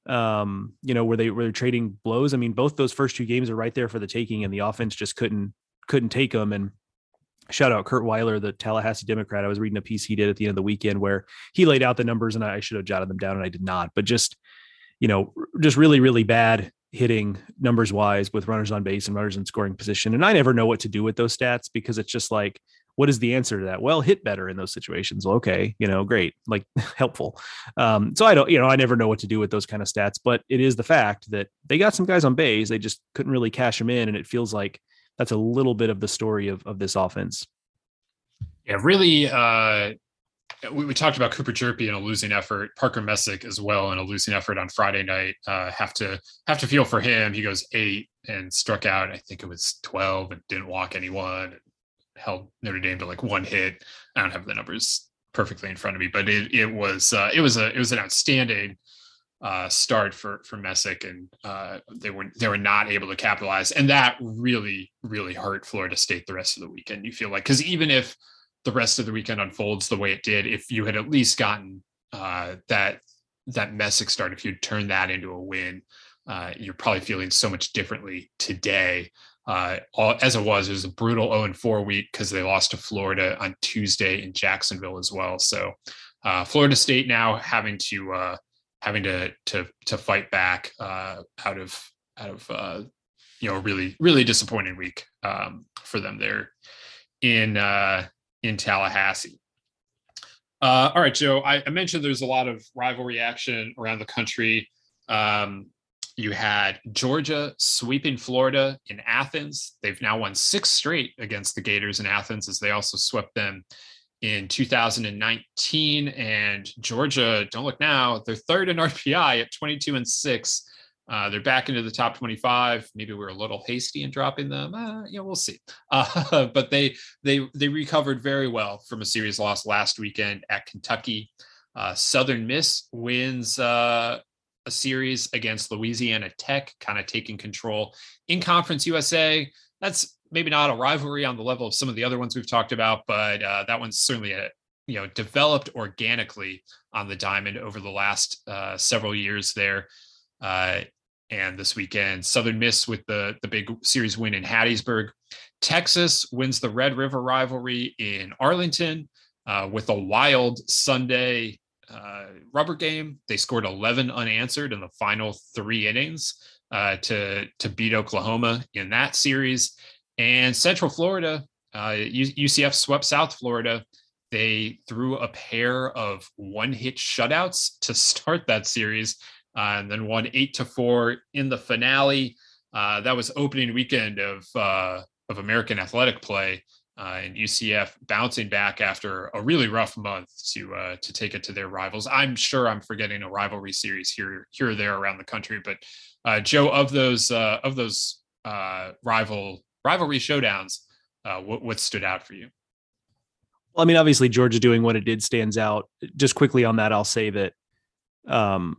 um, you know, where they were trading blows. I mean, both those first two games are right there for the taking, and the offense just couldn't couldn't take them. And shout out Kurt Weiler, the Tallahassee Democrat. I was reading a piece he did at the end of the weekend where he laid out the numbers, and I should have jotted them down, and I did not. But just, you know, just really, really bad hitting numbers wise with runners on base and runners in scoring position. And I never know what to do with those stats because it's just like, what is the answer to that? Well, hit better in those situations. Well, okay, you know, great, like helpful. Um, so I don't, you know, I never know what to do with those kind of stats, but it is the fact that they got some guys on base. They just couldn't really cash them in. And it feels like that's a little bit of the story of, of this offense. Yeah, really. Uh, we, we talked about Cooper Jerpy in a losing effort, Parker Messick as well in a losing effort on Friday night. Uh, have to have to feel for him. He goes eight and struck out, I think it was twelve, and didn't walk anyone. Held Notre Dame to like one hit. I don't have the numbers perfectly in front of me, but it it was uh, it was a it was an outstanding uh, start for for Messick, and uh, they were they were not able to capitalize, and that really really hurt Florida State the rest of the weekend. You feel like, because even if the rest of the weekend unfolds the way it did, if you had at least gotten uh, that that Messick start, if you'd turned that into a win, uh, you're probably feeling so much differently today. Uh, all, as it was, it was a brutal oh and four week because they lost to Florida on Tuesday in Jacksonville as well. So uh, Florida State now having to uh, having to to to fight back uh, out of out of uh, you know a really really disappointing week um, for them there in uh, in Tallahassee. Uh, all right, Joe. I, I mentioned there's a lot of rivalry action around the country. Um, You had Georgia sweeping Florida in Athens. They've now won six straight against the Gators in Athens, as they also swept them in two thousand nineteen. And Georgia, don't look now, they're third in R P I at twenty-two and six. Uh, they're back into the top twenty-five. Maybe we're a little hasty in dropping them. Uh, yeah, we'll see. Uh, but they they they recovered very well from a series loss last weekend at Kentucky. Uh, Southern Miss wins uh, a series against Louisiana Tech, kind of taking control in Conference U S A. That's maybe not a rivalry on the level of some of the other ones we've talked about, but uh, that one's certainly a, you know, developed organically on the diamond over the last uh, several years there. Uh, and this weekend, Southern Miss with the, the big series win in Hattiesburg. Texas wins the Red River rivalry in Arlington uh, with a wild Sunday Uh, rubber game. They scored eleven unanswered in the final three innings uh, to to beat Oklahoma in that series. And Central Florida, uh, U C F swept South Florida. They threw a pair of one-hit shutouts to start that series, uh, and then won eight to four in the finale. Uh, that was opening weekend of uh, of American athletic play. Uh, and U C F bouncing back after a really rough month to uh, to take it to their rivals. I'm sure I'm forgetting a rivalry series here here or there around the country, but uh, Joe, of those uh, of those uh, rival rivalry showdowns, uh, what what stood out for you? Well, I mean, obviously Georgia doing what it did stands out. Just quickly on that, I'll say that um,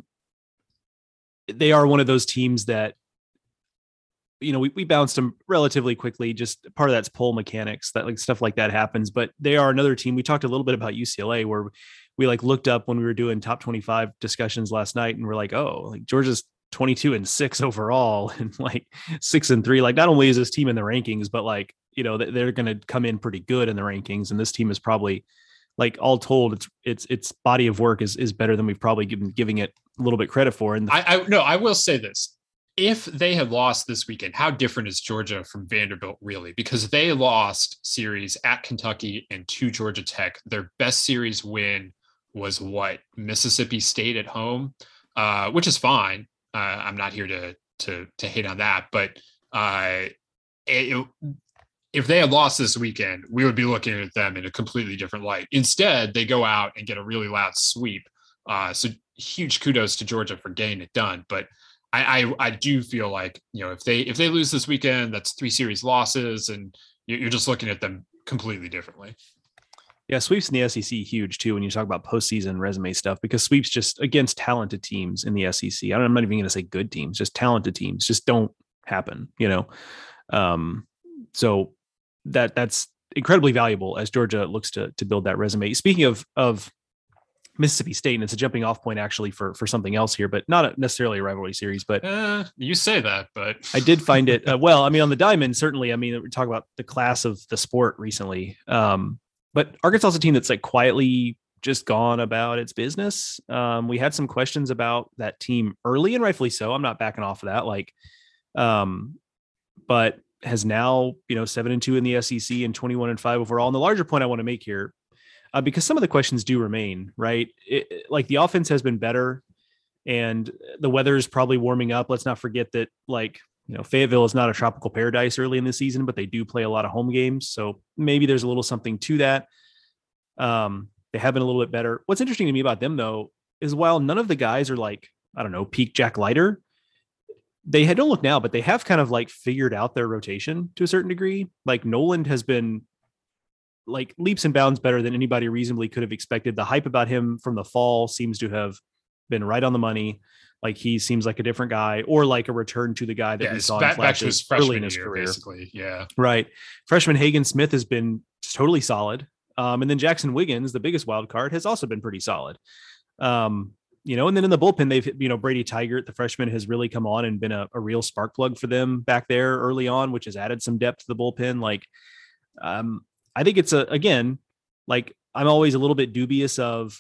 they are one of those teams that, you know, we, we bounced them relatively quickly. Just part of that's poll mechanics, that like stuff like that happens, but they are another team. We talked a little bit about U C L A, where we like looked up when we were doing top twenty-five discussions last night, and we're like, oh, like Georgia's twenty-two and six overall and like six and three. Like not only is this team in the rankings, but like, you know, they're going to come in pretty good in the rankings. And this team is probably like all told, it's it's its body of work is is better than we've probably given giving it a little bit credit for. And the, I, I no, I will say this. If they had lost this weekend, how different is Georgia from Vanderbilt really? Because they lost series at Kentucky and to Georgia Tech. Their best series win was what? Mississippi State at home, uh, which is fine. Uh, I'm not here to to to hate on that, but uh, it, if they had lost this weekend, we would be looking at them in a completely different light. Instead, they go out and get a really loud sweep. Uh, so huge kudos to Georgia for getting it done, but I, I, I do feel like, you know, if they if they lose this weekend, that's three series losses, and you're just looking at them completely differently. Yeah, sweeps in the S E C huge too when you talk about postseason resume stuff, because sweeps just against talented teams in the S E C. I don't, I'm not even going to say good teams, just talented teams, just don't happen, you know. Um, so that that's incredibly valuable as Georgia looks to to build that resume. Speaking of of Mississippi State, and it's a jumping off point actually for for something else here, but not necessarily a rivalry series. But uh, you say that, but I did find it uh, well. I mean, on the diamond, certainly. I mean, we talk about the class of the sport recently, um, but Arkansas is a team that's like quietly just gone about its business. Um, we had some questions about that team early, and rightfully so. I'm not backing off of that. Like, um, but has now you know seven and two in the S E C and twenty-one and five overall. And the larger point I want to make here, Uh, because some of the questions do remain, right? It, it, like the offense has been better and the weather is probably warming up. Let's not forget that, like, you know, Fayetteville is not a tropical paradise early in the season, but they do play a lot of home games. So maybe there's a little something to that. Um, they have been a little bit better. What's interesting to me about them, though, is while none of the guys are like, I don't know, peak Jack Leiter, they had, don't look now, but they have kind of like figured out their rotation to a certain degree. Like Noland has been like leaps and bounds better than anybody reasonably could have expected. The hype about him from the fall seems to have been right on the money. Like he seems like a different guy, or like a return to the guy that yeah, we saw back, in flashes back to his early in his year, career. Basically. Yeah. Right. Freshman Hagen Smith has been totally solid. Um, and then Jackson Wiggins, the biggest wild card, has also been pretty solid. Um, you know, and then in the bullpen, they've, you know, Brady Tigert, the freshman, has really come on and been a, a real spark plug for them back there early on, which has added some depth to the bullpen. Like, um, I think it's a, again, like I'm always a little bit dubious of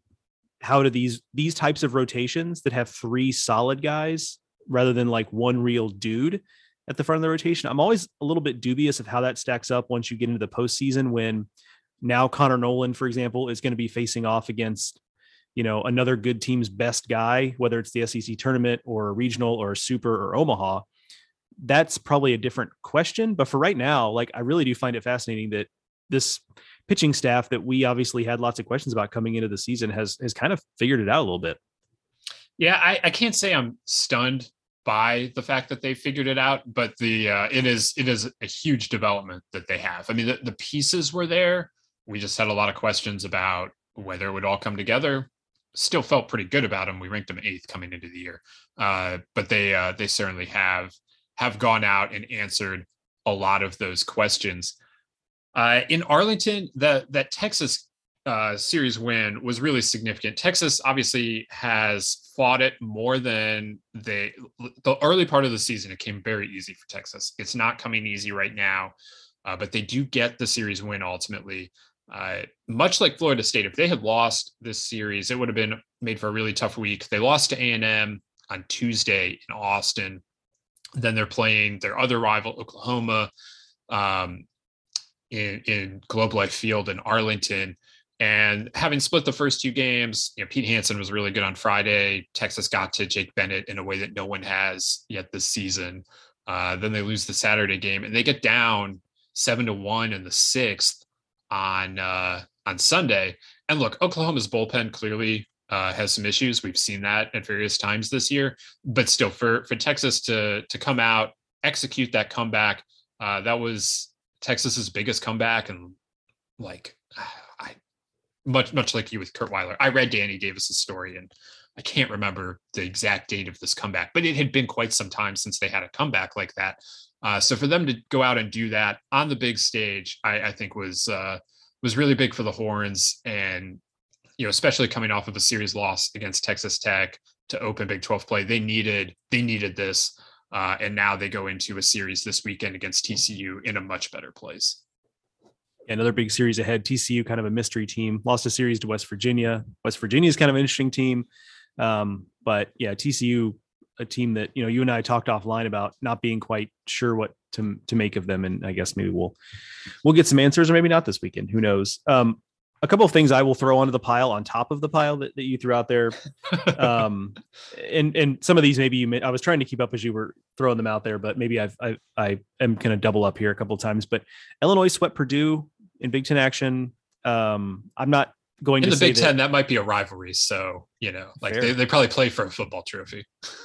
how do these, these types of rotations that have three solid guys rather than like one real dude at the front of the rotation. I'm always a little bit dubious of how that stacks up once you get into the postseason, when now Connor Noland, for example, is going to be facing off against, you know, another good team's best guy, whether it's the S E C tournament or a regional or a super or Omaha. That's probably a different question. But for right now, like, I really do find it fascinating that this pitching staff that we obviously had lots of questions about coming into the season has, has kind of figured it out a little bit. Yeah. I, I can't say I'm stunned by the fact that they figured it out, but the, uh, it is, it is a huge development that they have. I mean, the, the pieces were there. We just had a lot of questions about whether it would all come together. Still felt pretty good about them. We ranked them eighth coming into the year. Uh, but they, uh, they certainly have, have gone out and answered a lot of those questions. Uh, in Arlington, that that Texas uh, series win was really significant. Texas obviously has fought it more than they. The early part of the season, it came very easy for Texas. It's not coming easy right now, uh, but they do get the series win ultimately. Uh, much like Florida State, if they had lost this series, it would have been made for a really tough week. They lost to A and M on Tuesday in Austin. Then they're playing their other rival, Oklahoma, um, in, in Globe Life Field in Arlington. And having split the first two games, you know, Pete Hansen was really good on Friday. Texas got to Jake Bennett in a way that no one has yet this season. Uh, then they lose the Saturday game and they get down seven to one in the sixth on uh, on Sunday. And look, Oklahoma's bullpen clearly uh, has some issues. We've seen that at various times this year. But still, for for Texas to to come out, execute that comeback, uh, that was Texas's biggest comeback, and like I much much like you with Kurt Weiler, I read Danny Davis's story, and I can't remember the exact date of this comeback, but it had been quite some time since they had a comeback like that. Uh, so for them to go out and do that on the big stage, I, I think was uh, was really big for the Horns, and you know, especially coming off of a series loss against Texas Tech to open Big twelve play, they needed they needed this. Uh, and now they go into a series this weekend against T C U in a much better place. Another big series ahead. T C U, kind of a mystery team, lost a series to West Virginia. West Virginia is kind of an interesting team. Um, but yeah, T C U, a team that, you know, you and I talked offline about not being quite sure what to, to make of them. And I guess maybe we'll, we'll get some answers, or maybe not this weekend. Who knows? Um, a couple of things I will throw onto the pile on top of the pile that, that you threw out there. Um, and, and some of these, maybe you may, I was trying to keep up as you were throwing them out there, but maybe I've, I, I am going to double up here a couple of times, but Illinois swept Purdue in Big Ten action. Um, I'm not going in to the say Big that, Ten, that might be a rivalry. So, you know, like they, they probably play for a football trophy.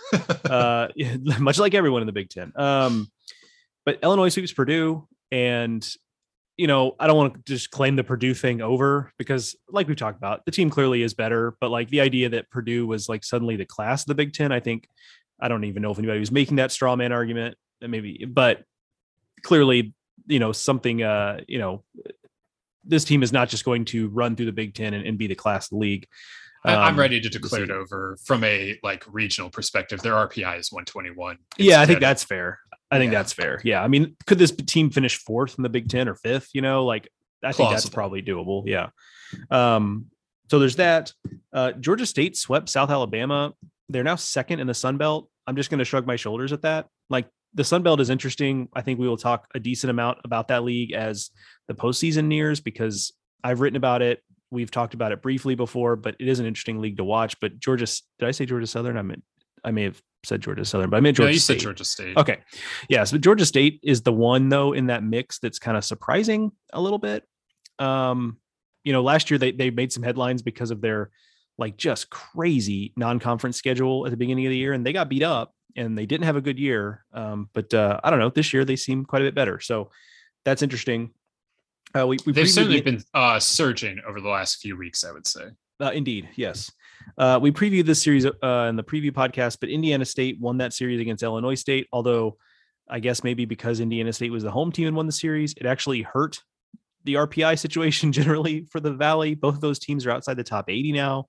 uh, much like everyone in the Big Ten. Um, but Illinois sweeps Purdue, and, you know, I don't want to just claim the Purdue thing over, because like we've talked about, the team clearly is better, but like the idea that Purdue was like suddenly the class of the Big Ten, I think, I don't even know if anybody was making that straw man argument, maybe, but clearly, you know, something, uh, you know, this team is not just going to run through the Big Ten and, and be the class of the league. Um, I'm ready to declare it over from a like regional perspective. Their R P I is one twenty-one. Yeah, I think that's fair. I think yeah. that's fair. Yeah. I mean, could this team finish fourth in the Big Ten or fifth? You know, like I think Plausible. That's probably doable. Yeah. Um, so there's that. Uh, Georgia State swept South Alabama. They're now second in the Sun Belt. I'm just going to shrug my shoulders at that. Like, the Sun Belt is interesting. I think we will talk a decent amount about that league as the postseason nears, because I've written about it. We've talked about it briefly before, but it is an interesting league to watch. But Georgia, did I say Georgia Southern? I meant, I may have said Georgia Southern, but I meant Georgia no, you State. said Georgia State. Okay. Yeah. So Georgia State is the one, though, in that mix that's kind of surprising a little bit. Um, you know, last year they, they made some headlines because of their like just crazy non-conference schedule at the beginning of the year, and they got beat up and they didn't have a good year. Um, but uh, I don't know, this year they seem quite a bit better. So that's interesting. Uh, we, we They've certainly the, been uh, surging over the last few weeks, I would say. Uh, indeed. Yes. Uh, we previewed this series uh, in the preview podcast, but Indiana State won that series against Illinois State. Although I guess maybe because Indiana State was the home team and won the series, it actually hurt the R P I situation generally for the Valley. Both of those teams are outside the top eighty now.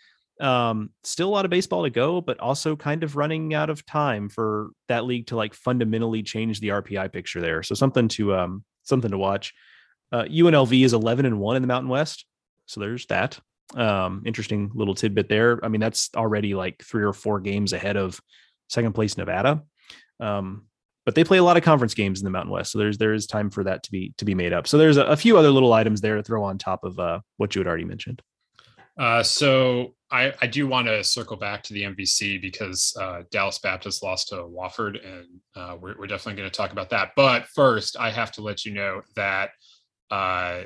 Um, still a lot of baseball to go, but also kind of running out of time for that league to like fundamentally change the R P I picture there. So something to, um, something to watch. Uh, U N L V is eleven and one in the Mountain West. So there's that. Um, interesting little tidbit there. I mean, that's already like three or four games ahead of second place Nevada. Um, but they play a lot of conference games in the Mountain West. So there's, there is time for that to be, to be made up. So there's a, a few other little items there to throw on top of uh, what you had already mentioned. Uh, so I, I do want to circle back to the M V C because uh, Dallas Baptist lost to Wofford, and uh, we're, we're definitely going to talk about that. But first, I have to let you know that uh,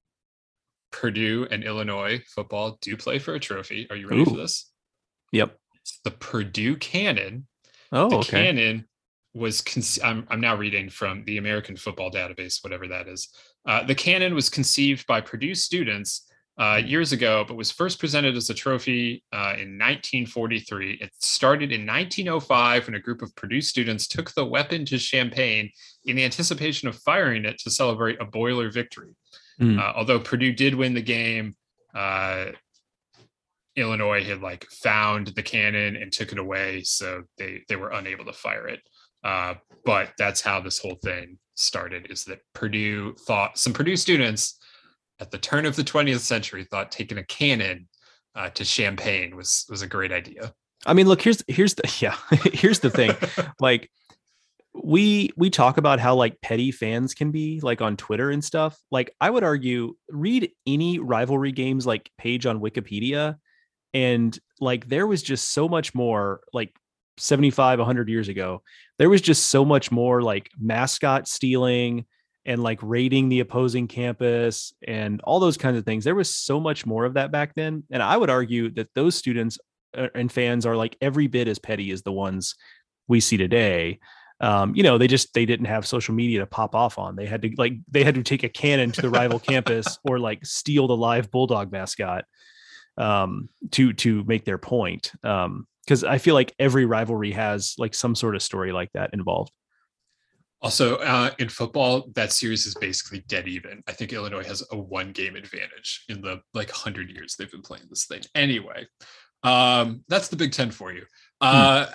Purdue and Illinois football do play for a trophy. Are you ready Ooh. for this? Yep. It's the Purdue Cannon. Oh, the okay. Cannon was, con- I'm, I'm now reading from the American Football Database, whatever that is. Uh, the Cannon was conceived by Purdue students Uh, years ago, but was first presented as a trophy uh, in nineteen forty-three. It started in nineteen oh five when a group of Purdue students took the weapon to Champaign in anticipation of firing it to celebrate a boiler victory. Mm. Uh, although Purdue did win the game, uh, Illinois had like found the cannon and took it away, so they they were unable to fire it. Uh, but that's how this whole thing started, is that Purdue thought, some Purdue students at the turn of the twentieth century thought taking a cannon uh, to Champaign was, was a great idea. I mean, look, here's, here's the, yeah, here's the thing. Like we, we talk about how like petty fans can be like on Twitter and stuff. Like I would argue, read any rivalry games like page on Wikipedia. And like, there was just so much more like seventy-five, a hundred years ago, there was just so much more like mascot stealing and like raiding the opposing campus and all those kinds of things. There was so much more of that back then. And I would argue that those students and fans are like every bit as petty as the ones we see today. Um, you know, they just, they didn't have social media to pop off on. They had to like, they had to take a cannon to the rival campus or like steal the live Bulldog mascot um, to, to make their point. Um, cause I feel like every rivalry has like some sort of story like that involved. Also, uh, in football, that series is basically dead even. I think Illinois has a one game advantage in the like hundred years they've been playing this thing. Anyway, um, that's the Big Ten for you. Uh, hmm.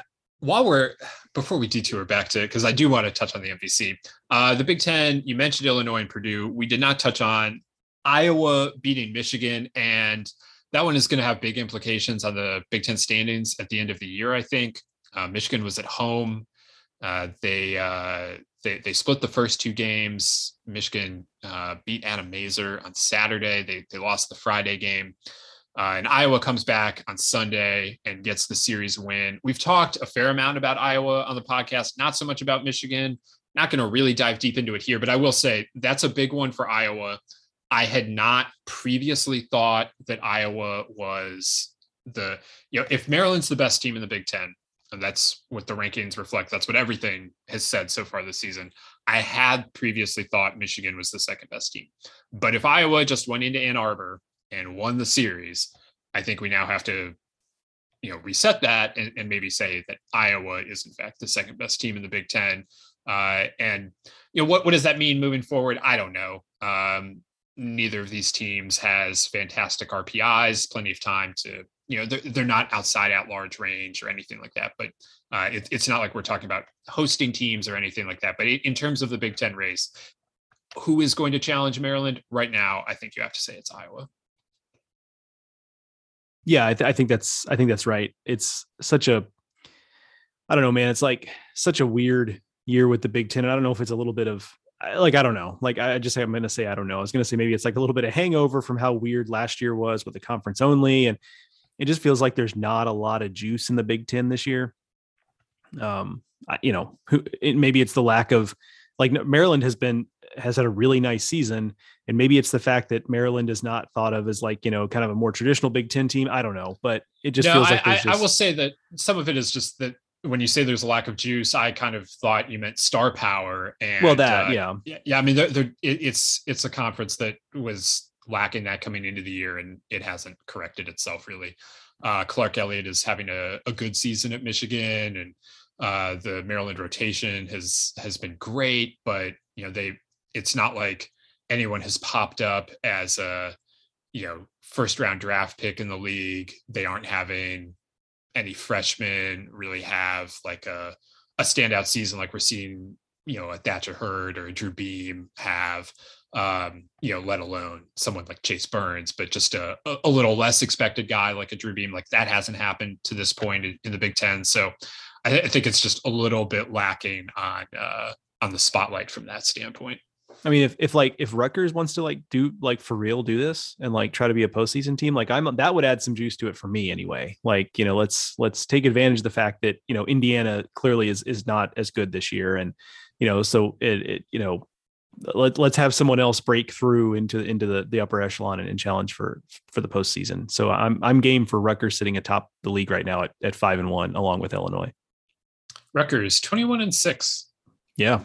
while we're before we detour back to, because I do want to touch on the M V C, uh, the Big Ten. You mentioned Illinois and Purdue. We did not touch on Iowa beating Michigan, and that one is going to have big implications on the Big Ten standings at the end of the year. I think uh, Michigan was at home. Uh, they uh, they they split the first two games. Michigan uh, beat Adam Mazur on Saturday. They they lost the Friday game. Uh, and Iowa comes back on Sunday and gets the series win. We've talked a fair amount about Iowa on the podcast, not so much about Michigan. Not going to really dive deep into it here, but I will say that's a big one for Iowa. I had not previously thought that Iowa was the, you know, if Maryland's the best team in the Big Ten, and that's what the rankings reflect, that's what everything has said so far this season. I had previously thought Michigan was the second best team. But if Iowa just went into Ann Arbor and won the series, I think we now have to, you know, reset that and, and maybe say that Iowa is in fact the second best team in the Big Ten. Uh, and, you know, what, what does that mean moving forward? I don't know. Um, neither of these teams has fantastic R P Is, plenty of time to, you know, they're, they're not outside at large range or anything like that, but uh, it, it's not like we're talking about hosting teams or anything like that. But in terms of the Big Ten race, who is going to challenge Maryland right now? I think you have to say it's Iowa. Yeah, I, th- I think that's I think that's right. It's such a, I don't know, man. It's like such a weird year with the Big Ten. And I don't know if it's a little bit of like, I don't know. Like, I just, I'm going to say, I don't know. I was going to say maybe it's like a little bit of hangover from how weird last year was with the conference only. And it just feels like there's not a lot of juice in the Big Ten this year. Um, I, you know, who, it, maybe it's the lack of, like, Maryland has been, has had a really nice season. And maybe it's the fact that Maryland is not thought of as like, you know, kind of a more traditional Big Ten team. I don't know, but it just no, feels like I, just... I will say that some of it is just that when you say there's a lack of juice, I kind of thought you meant star power. And well, that, uh, yeah. yeah. Yeah. I mean, they're, they're, it, it's, it's a conference that was lacking that coming into the year, and it hasn't corrected itself really. Uh, Clark Elliott is having a, a good season at Michigan, and uh, the Maryland rotation has, has been great, but you know, they, it's not like anyone has popped up as a, you know, first round draft pick in the league. They aren't having any freshmen really have like a, a standout season like we're seeing, you know, a Thatcher Hurd or a Drew Beam have, um, you know, let alone someone like Chase Burns, but just a, a little less expected guy like a Drew Beam. Like that hasn't happened to this point in, in the Big Ten. So I, th- I think it's just a little bit lacking on, uh, on the spotlight from that standpoint. I mean, if, if like, if Rutgers wants to like do like for real, do this and like try to be a postseason team, like I'm, that would add some juice to it for me anyway. Like, you know, let's, let's take advantage of the fact that, you know, Indiana clearly is, is not as good this year. And, you know, so it, it you know, let, let's have someone else break through into, into the, the upper echelon and, and challenge for, for the postseason. So I'm, I'm game for Rutgers sitting atop the league right now at, at five and one, along with Illinois. Rutgers twenty-one and six. Yeah.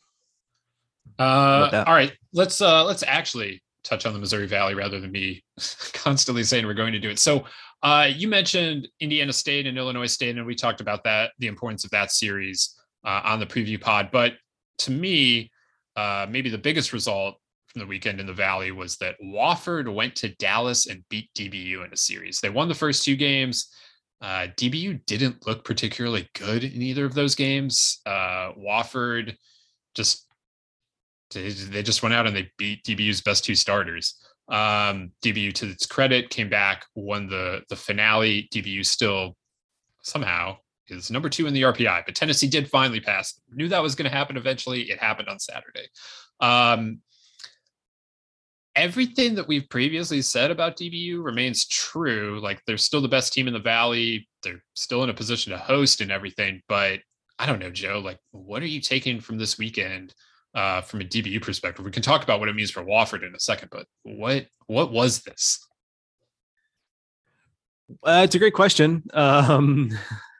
Uh, all right, let's uh, let's actually touch on the Missouri Valley rather than me constantly saying we're going to do it. So uh, you mentioned Indiana State and Illinois State, and we talked about that, the importance of that series uh, on the preview pod. But to me, uh, maybe the biggest result from the weekend in the Valley was that Wofford went to Dallas and beat D B U in a series. They won the first two games. Uh, D B U didn't look particularly good in either of those games. Uh, Wofford just They just went out and they beat D B U's best two starters. Um, D B U, to its credit, came back, won the, the finale. D B U still somehow is number two in the R P I, but Tennessee did finally pass. Knew that was going to happen eventually. It happened on Saturday. Um, everything that we've previously said about D B U remains true. Like they're still the best team in the Valley. They're still in a position to host and everything. But I don't know, Joe, like what are you taking from this weekend? Uh, from a D B U perspective? We can talk about what it means for Wofford in a second, but what what was this? Uh, it's a great question. Um,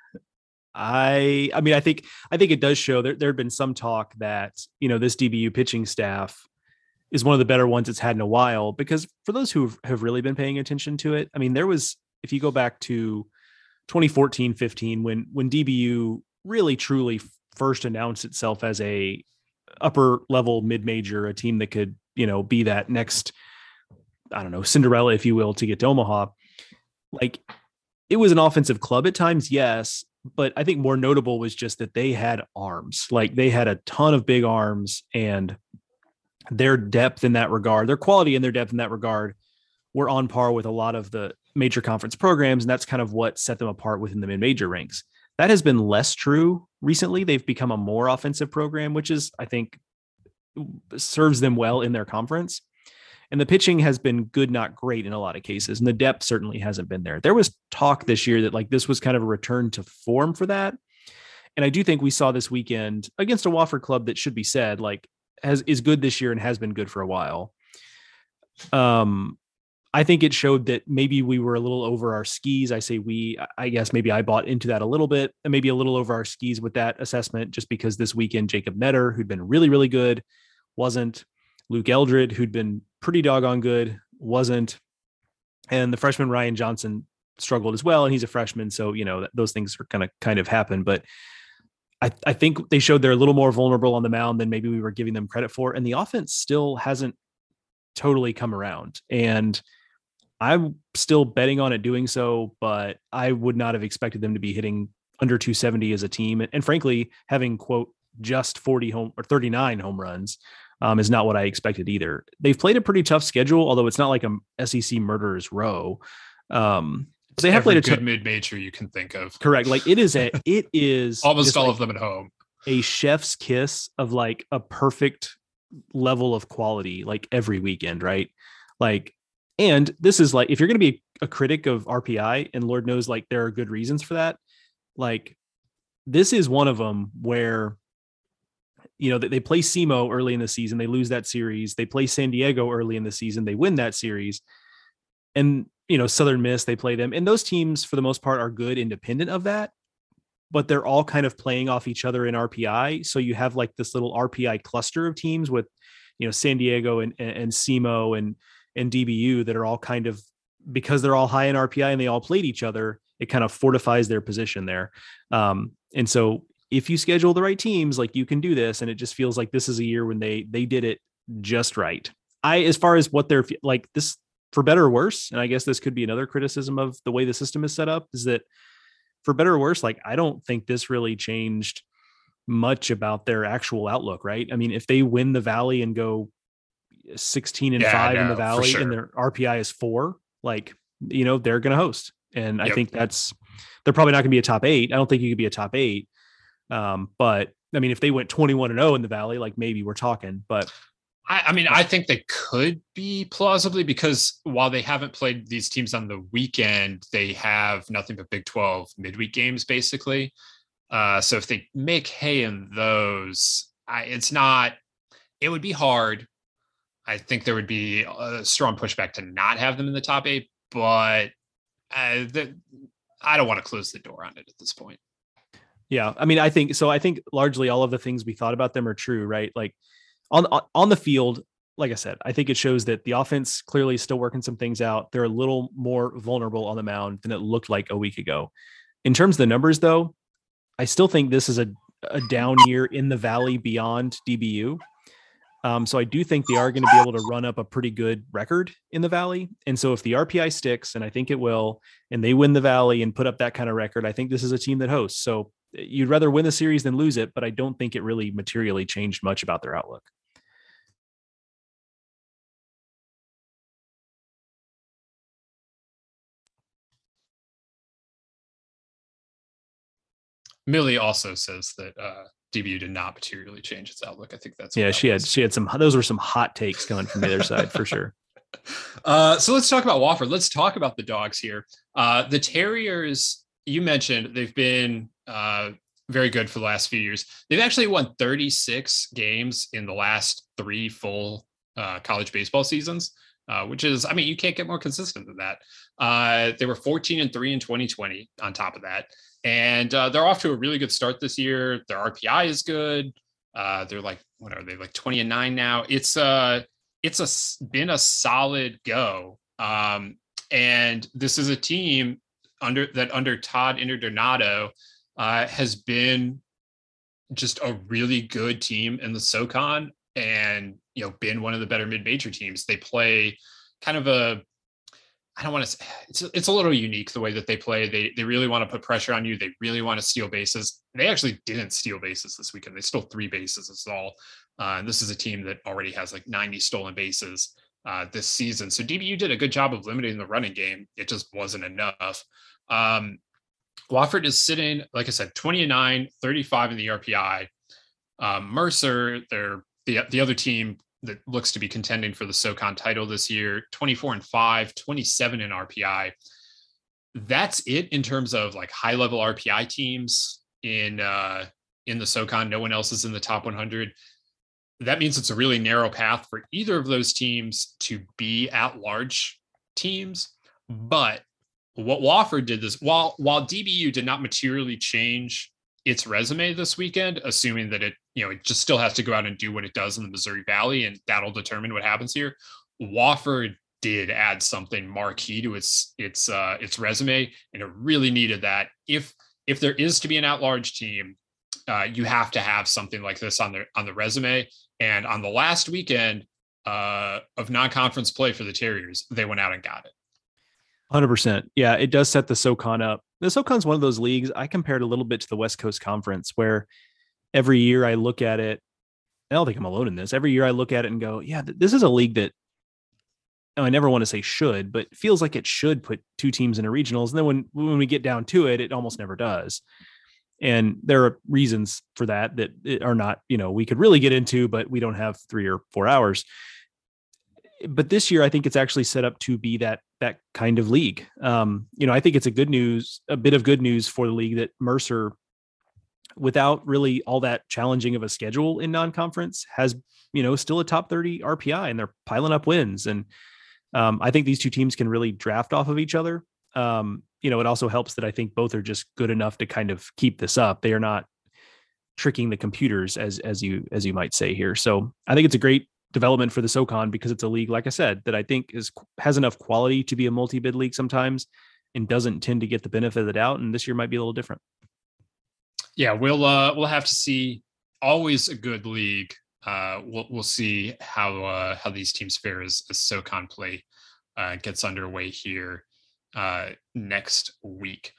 I I mean, I think I think it does show there there had been some talk that, you know, this D B U pitching staff is one of the better ones it's had in a while, because for those who have really been paying attention to it, I mean, there was, if you go back to twenty fourteen fifteen, when when D B U really truly first announced itself as a upper level mid-major, a team that could, you know, be that next, I don't know, Cinderella, if you will, to get to Omaha. Like, it was an offensive club at times, yes, but I think more notable was just that they had arms. Like they had a ton of big arms, and their depth in that regard, their quality and their depth in that regard were on par with a lot of the major conference programs. And that's kind of what set them apart within the mid-major ranks. That has been less true recently. They've become a more offensive program, which is, I think, serves them well in their conference. And the pitching has been good, not great in a lot of cases. And the depth certainly hasn't been there. There was talk this year that like this was kind of a return to form for that. And I do think we saw this weekend against a Wofford club that, should be said, like has is good this year and has been good for a while. Um, I think it showed that maybe we were a little over our skis. I say we, I guess maybe I bought into that a little bit, and maybe a little over our skis with that assessment, just because this weekend, Jacob Netter, who'd been really, really good, wasn't. Luke Eldred, who'd been pretty doggone good, wasn't. And the freshman Ryan Johnson struggled as well. And he's a freshman. So, you know, those things are kind of kind of happen. But I, I think they showed they're a little more vulnerable on the mound than maybe we were giving them credit for. And the offense still hasn't totally come around. And I'm still betting on it doing so, but I would not have expected them to be hitting under two seventy as a team. And, and frankly, having, quote, just forty home or thirty-nine home runs um, is not what I expected either. They've played a pretty tough schedule, although it's not like a S E C murderer's row. Um, they have Every played a good t- mid-major you can think of. Correct. Like it is a, it is almost all like of them at home. A chef's kiss of like a perfect level of quality, like every weekend. Right. Like, and this is like, if you're going to be a critic of R P I, and Lord knows, like there are good reasons for that. Like this is one of them where, you know, they, they play S E M O early in the season. They lose that series. They play San Diego early in the season. They win that series. And, you know, Southern Miss, they play them. And those teams, for the most part, are good independent of that. But they're all kind of playing off each other in R P I. So you have like this little R P I cluster of teams with, you know, San Diego and, and, and S E M O and, and D B U that are all kind of, because they're all high in R P I and they all played each other, it kind of fortifies their position there. Um, and so if you schedule the right teams, like you can do this. And it just feels like this is a year when they, they did it just right. I, as far as what they're like this, for better or worse, and I guess this could be another criticism of the way the system is set up, is that for better or worse, like, I don't think this really changed much about their actual outlook, right? I mean, if they win the Valley and go sixteen and yeah, five no, in the Valley sure. and their R P I is four, like, you know, they're going to host. And yep. I think that's, they're probably not going to be a top eight. I don't think you could be a top eight. Um, but I mean, if they went twenty-one and oh in the Valley, like maybe we're talking, but I, I mean, I think they could be plausibly, because while they haven't played these teams on the weekend, they have nothing but Big twelve midweek games, basically. Uh, so if they make hay in those, I, it's not, it would be hard. I think there would be a strong pushback to not have them in the top eight, but uh, the, I don't want to close the door on it at this point. Yeah. I mean, I think, so I think largely all of the things we thought about them are true, right? Like on, on the field, like I said, I think it shows that the offense clearly is still working some things out. They're a little more vulnerable on the mound than it looked like a week ago. In terms of the numbers, though, I still think this is a, a down year in the Valley beyond D B U. Um, so I do think they are going to be able to run up a pretty good record in the Valley. And so if the R P I sticks, and I think it will, and they win the Valley and put up that kind of record, I think this is a team that hosts. So you'd rather win the series than lose it, but I don't think it really materially changed much about their outlook. Millie also says that uh, D B U did not materially change its outlook. I think that's yeah. That she was. had she had some. Those were some hot takes coming from the other side for sure. Uh, so let's talk about Wofford. Let's talk about the Dogs here. Uh, the Terriers, you mentioned, they've been uh, very good for the last few years. They've actually won thirty-six games in the last three full uh, college baseball seasons, uh, which is, I mean, you can't get more consistent than that. Uh, they were fourteen and three in twenty twenty on top of that. And uh, they're off to a really good start this year. Their R P I is good. Uh, they're like, what are they, like twenty and nine now? It's uh, it's a, been a solid go. Um, and this is a team under that under Todd Interdonato uh, has been just a really good team in the SoCon, and, you know, been one of the better mid-major teams. They play kind of a, I don't want to say it's, it's a little unique the way that they play. They, they really want to put pressure on you. They really want to steal bases. They actually didn't steal bases this weekend. They stole three bases. That's all. Uh, and this is a team that already has like ninety stolen bases uh, this season. So D B U did a good job of limiting the running game. It just wasn't enough. Um, Wofford is sitting, like I said, twenty and nine, thirty-five in the R P I. Um, Mercer, they're the, the other team that looks to be contending for the SoCon title this year, twenty-four and five, twenty-seven in R P I. That's it in terms of like high level R P I teams in, uh, in the SoCon. No one else is in the top one hundred. That means it's a really narrow path for either of those teams to be at large teams. But what Wofford did this, while, while D B U did not materially change its resume this weekend, assuming that it, you know, it just still has to go out and do what it does in the Missouri Valley, and that'll determine what happens here. Wofford did add something marquee to its its uh, its resume, and it really needed that. If if there is to be an at-large team, uh, you have to have something like this on the on the resume. And on the last weekend uh, of non-conference play for the Terriers, they went out and got it. one hundred percent. Yeah, it does set the SoCon up. The SoCon is one of those leagues I compared a little bit to the West Coast Conference, where every year I look at it, I don't think I'm alone in this. Every year I look at it and go, yeah, th- this is a league that, oh, I never want to say should, but feels like it should put two teams in a regionals. And then when, when we get down to it, it almost never does. And there are reasons for that that are not, you know, we could really get into, but we don't have three or four hours. But this year, I think it's actually set up to be that that kind of league. Um, you know, I think it's a good news, a bit of good news for the league that Mercer, without really all that challenging of a schedule in non-conference, has, you know, still a top thirty R P I, and they're piling up wins. And um, I think these two teams can really draft off of each other. Um, you know, it also helps that I think both are just good enough to kind of keep this up. They are not tricking the computers, as as you as you might say here. So I think it's a great development for the SoCon, because it's a league, like I said, that I think is has enough quality to be a multi-bid league sometimes, and doesn't tend to get the benefit of the doubt. And this year might be a little different. Yeah, we'll uh, we'll have to see. Always a good league. Uh, we'll we'll see how uh, how these teams fare as, as SoCon play uh, gets underway here uh, next week.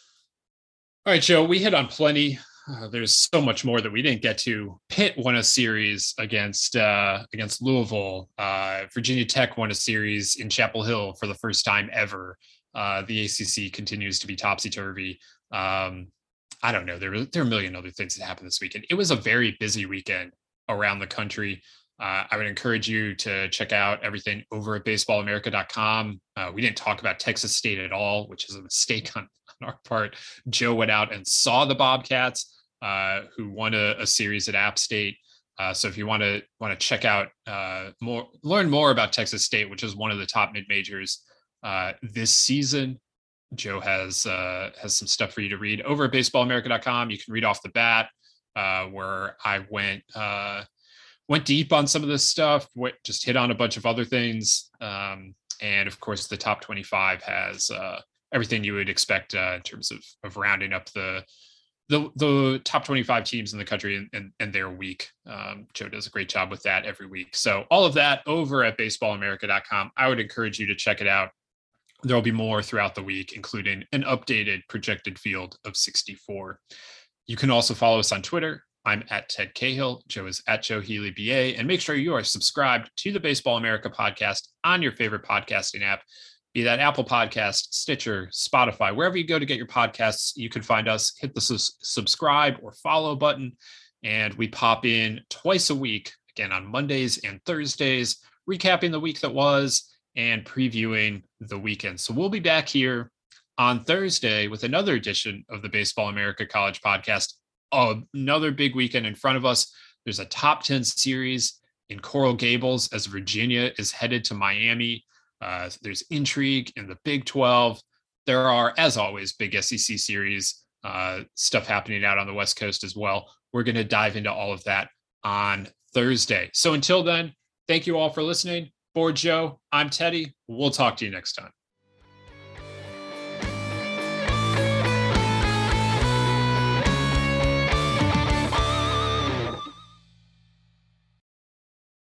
All right, Joe, we hit on plenty. Uh, there's so much more that we didn't get to. Pitt won a series against uh, against Louisville. Uh, Virginia Tech won a series in Chapel Hill for the first time ever. Uh, the A C C continues to be topsy-turvy. Um, I don't know. There were, there are a million other things that happened this weekend. It was a very busy weekend around the country. Uh, I would encourage you to check out everything over at baseball america dot com. Uh, we didn't talk about Texas State at all, which is a mistake on, on our part. Joe went out and saw the Bobcats, uh, who won a, a series at App State. Uh, so if you want to want to check out uh, more, learn more about Texas State, which is one of the top mid majors uh, this season, Joe has uh, has some stuff for you to read over at baseball america dot com. You can read off the bat, uh, where I went uh, went deep on some of this stuff, went, just hit on a bunch of other things. Um, and of course, the top twenty-five has uh, everything you would expect uh, in terms of, of rounding up the, the, the top twenty-five teams in the country and, and, and their week. Um, Joe does a great job with that every week. So all of that over at baseball america dot com. I would encourage you to check it out. There'll be more throughout the week, including an updated projected field of sixty-four. You can also follow us on Twitter. I'm at Ted Cahill. Joe is at Joe Healy B A. And make sure you are subscribed to the Baseball America podcast on your favorite podcasting app, be that Apple Podcast, Stitcher, Spotify, wherever you go to get your podcasts, you can find us. Hit the su- subscribe or follow button. And we pop in twice a week, again on Mondays and Thursdays, recapping the week that was and previewing the weekend. So we'll be back here on Thursday with another edition of the Baseball America College podcast. Oh, another big weekend in front of us. There's a top ten series in Coral Gables as Virginia is headed to Miami. Uh, there's intrigue in the Big twelve. There are, as always, big S E C series uh, stuff happening out on the West Coast as well. We're going to dive into all of that on Thursday. So until then, thank you all for listening. For Joe, I'm Teddy. We'll talk to you next time.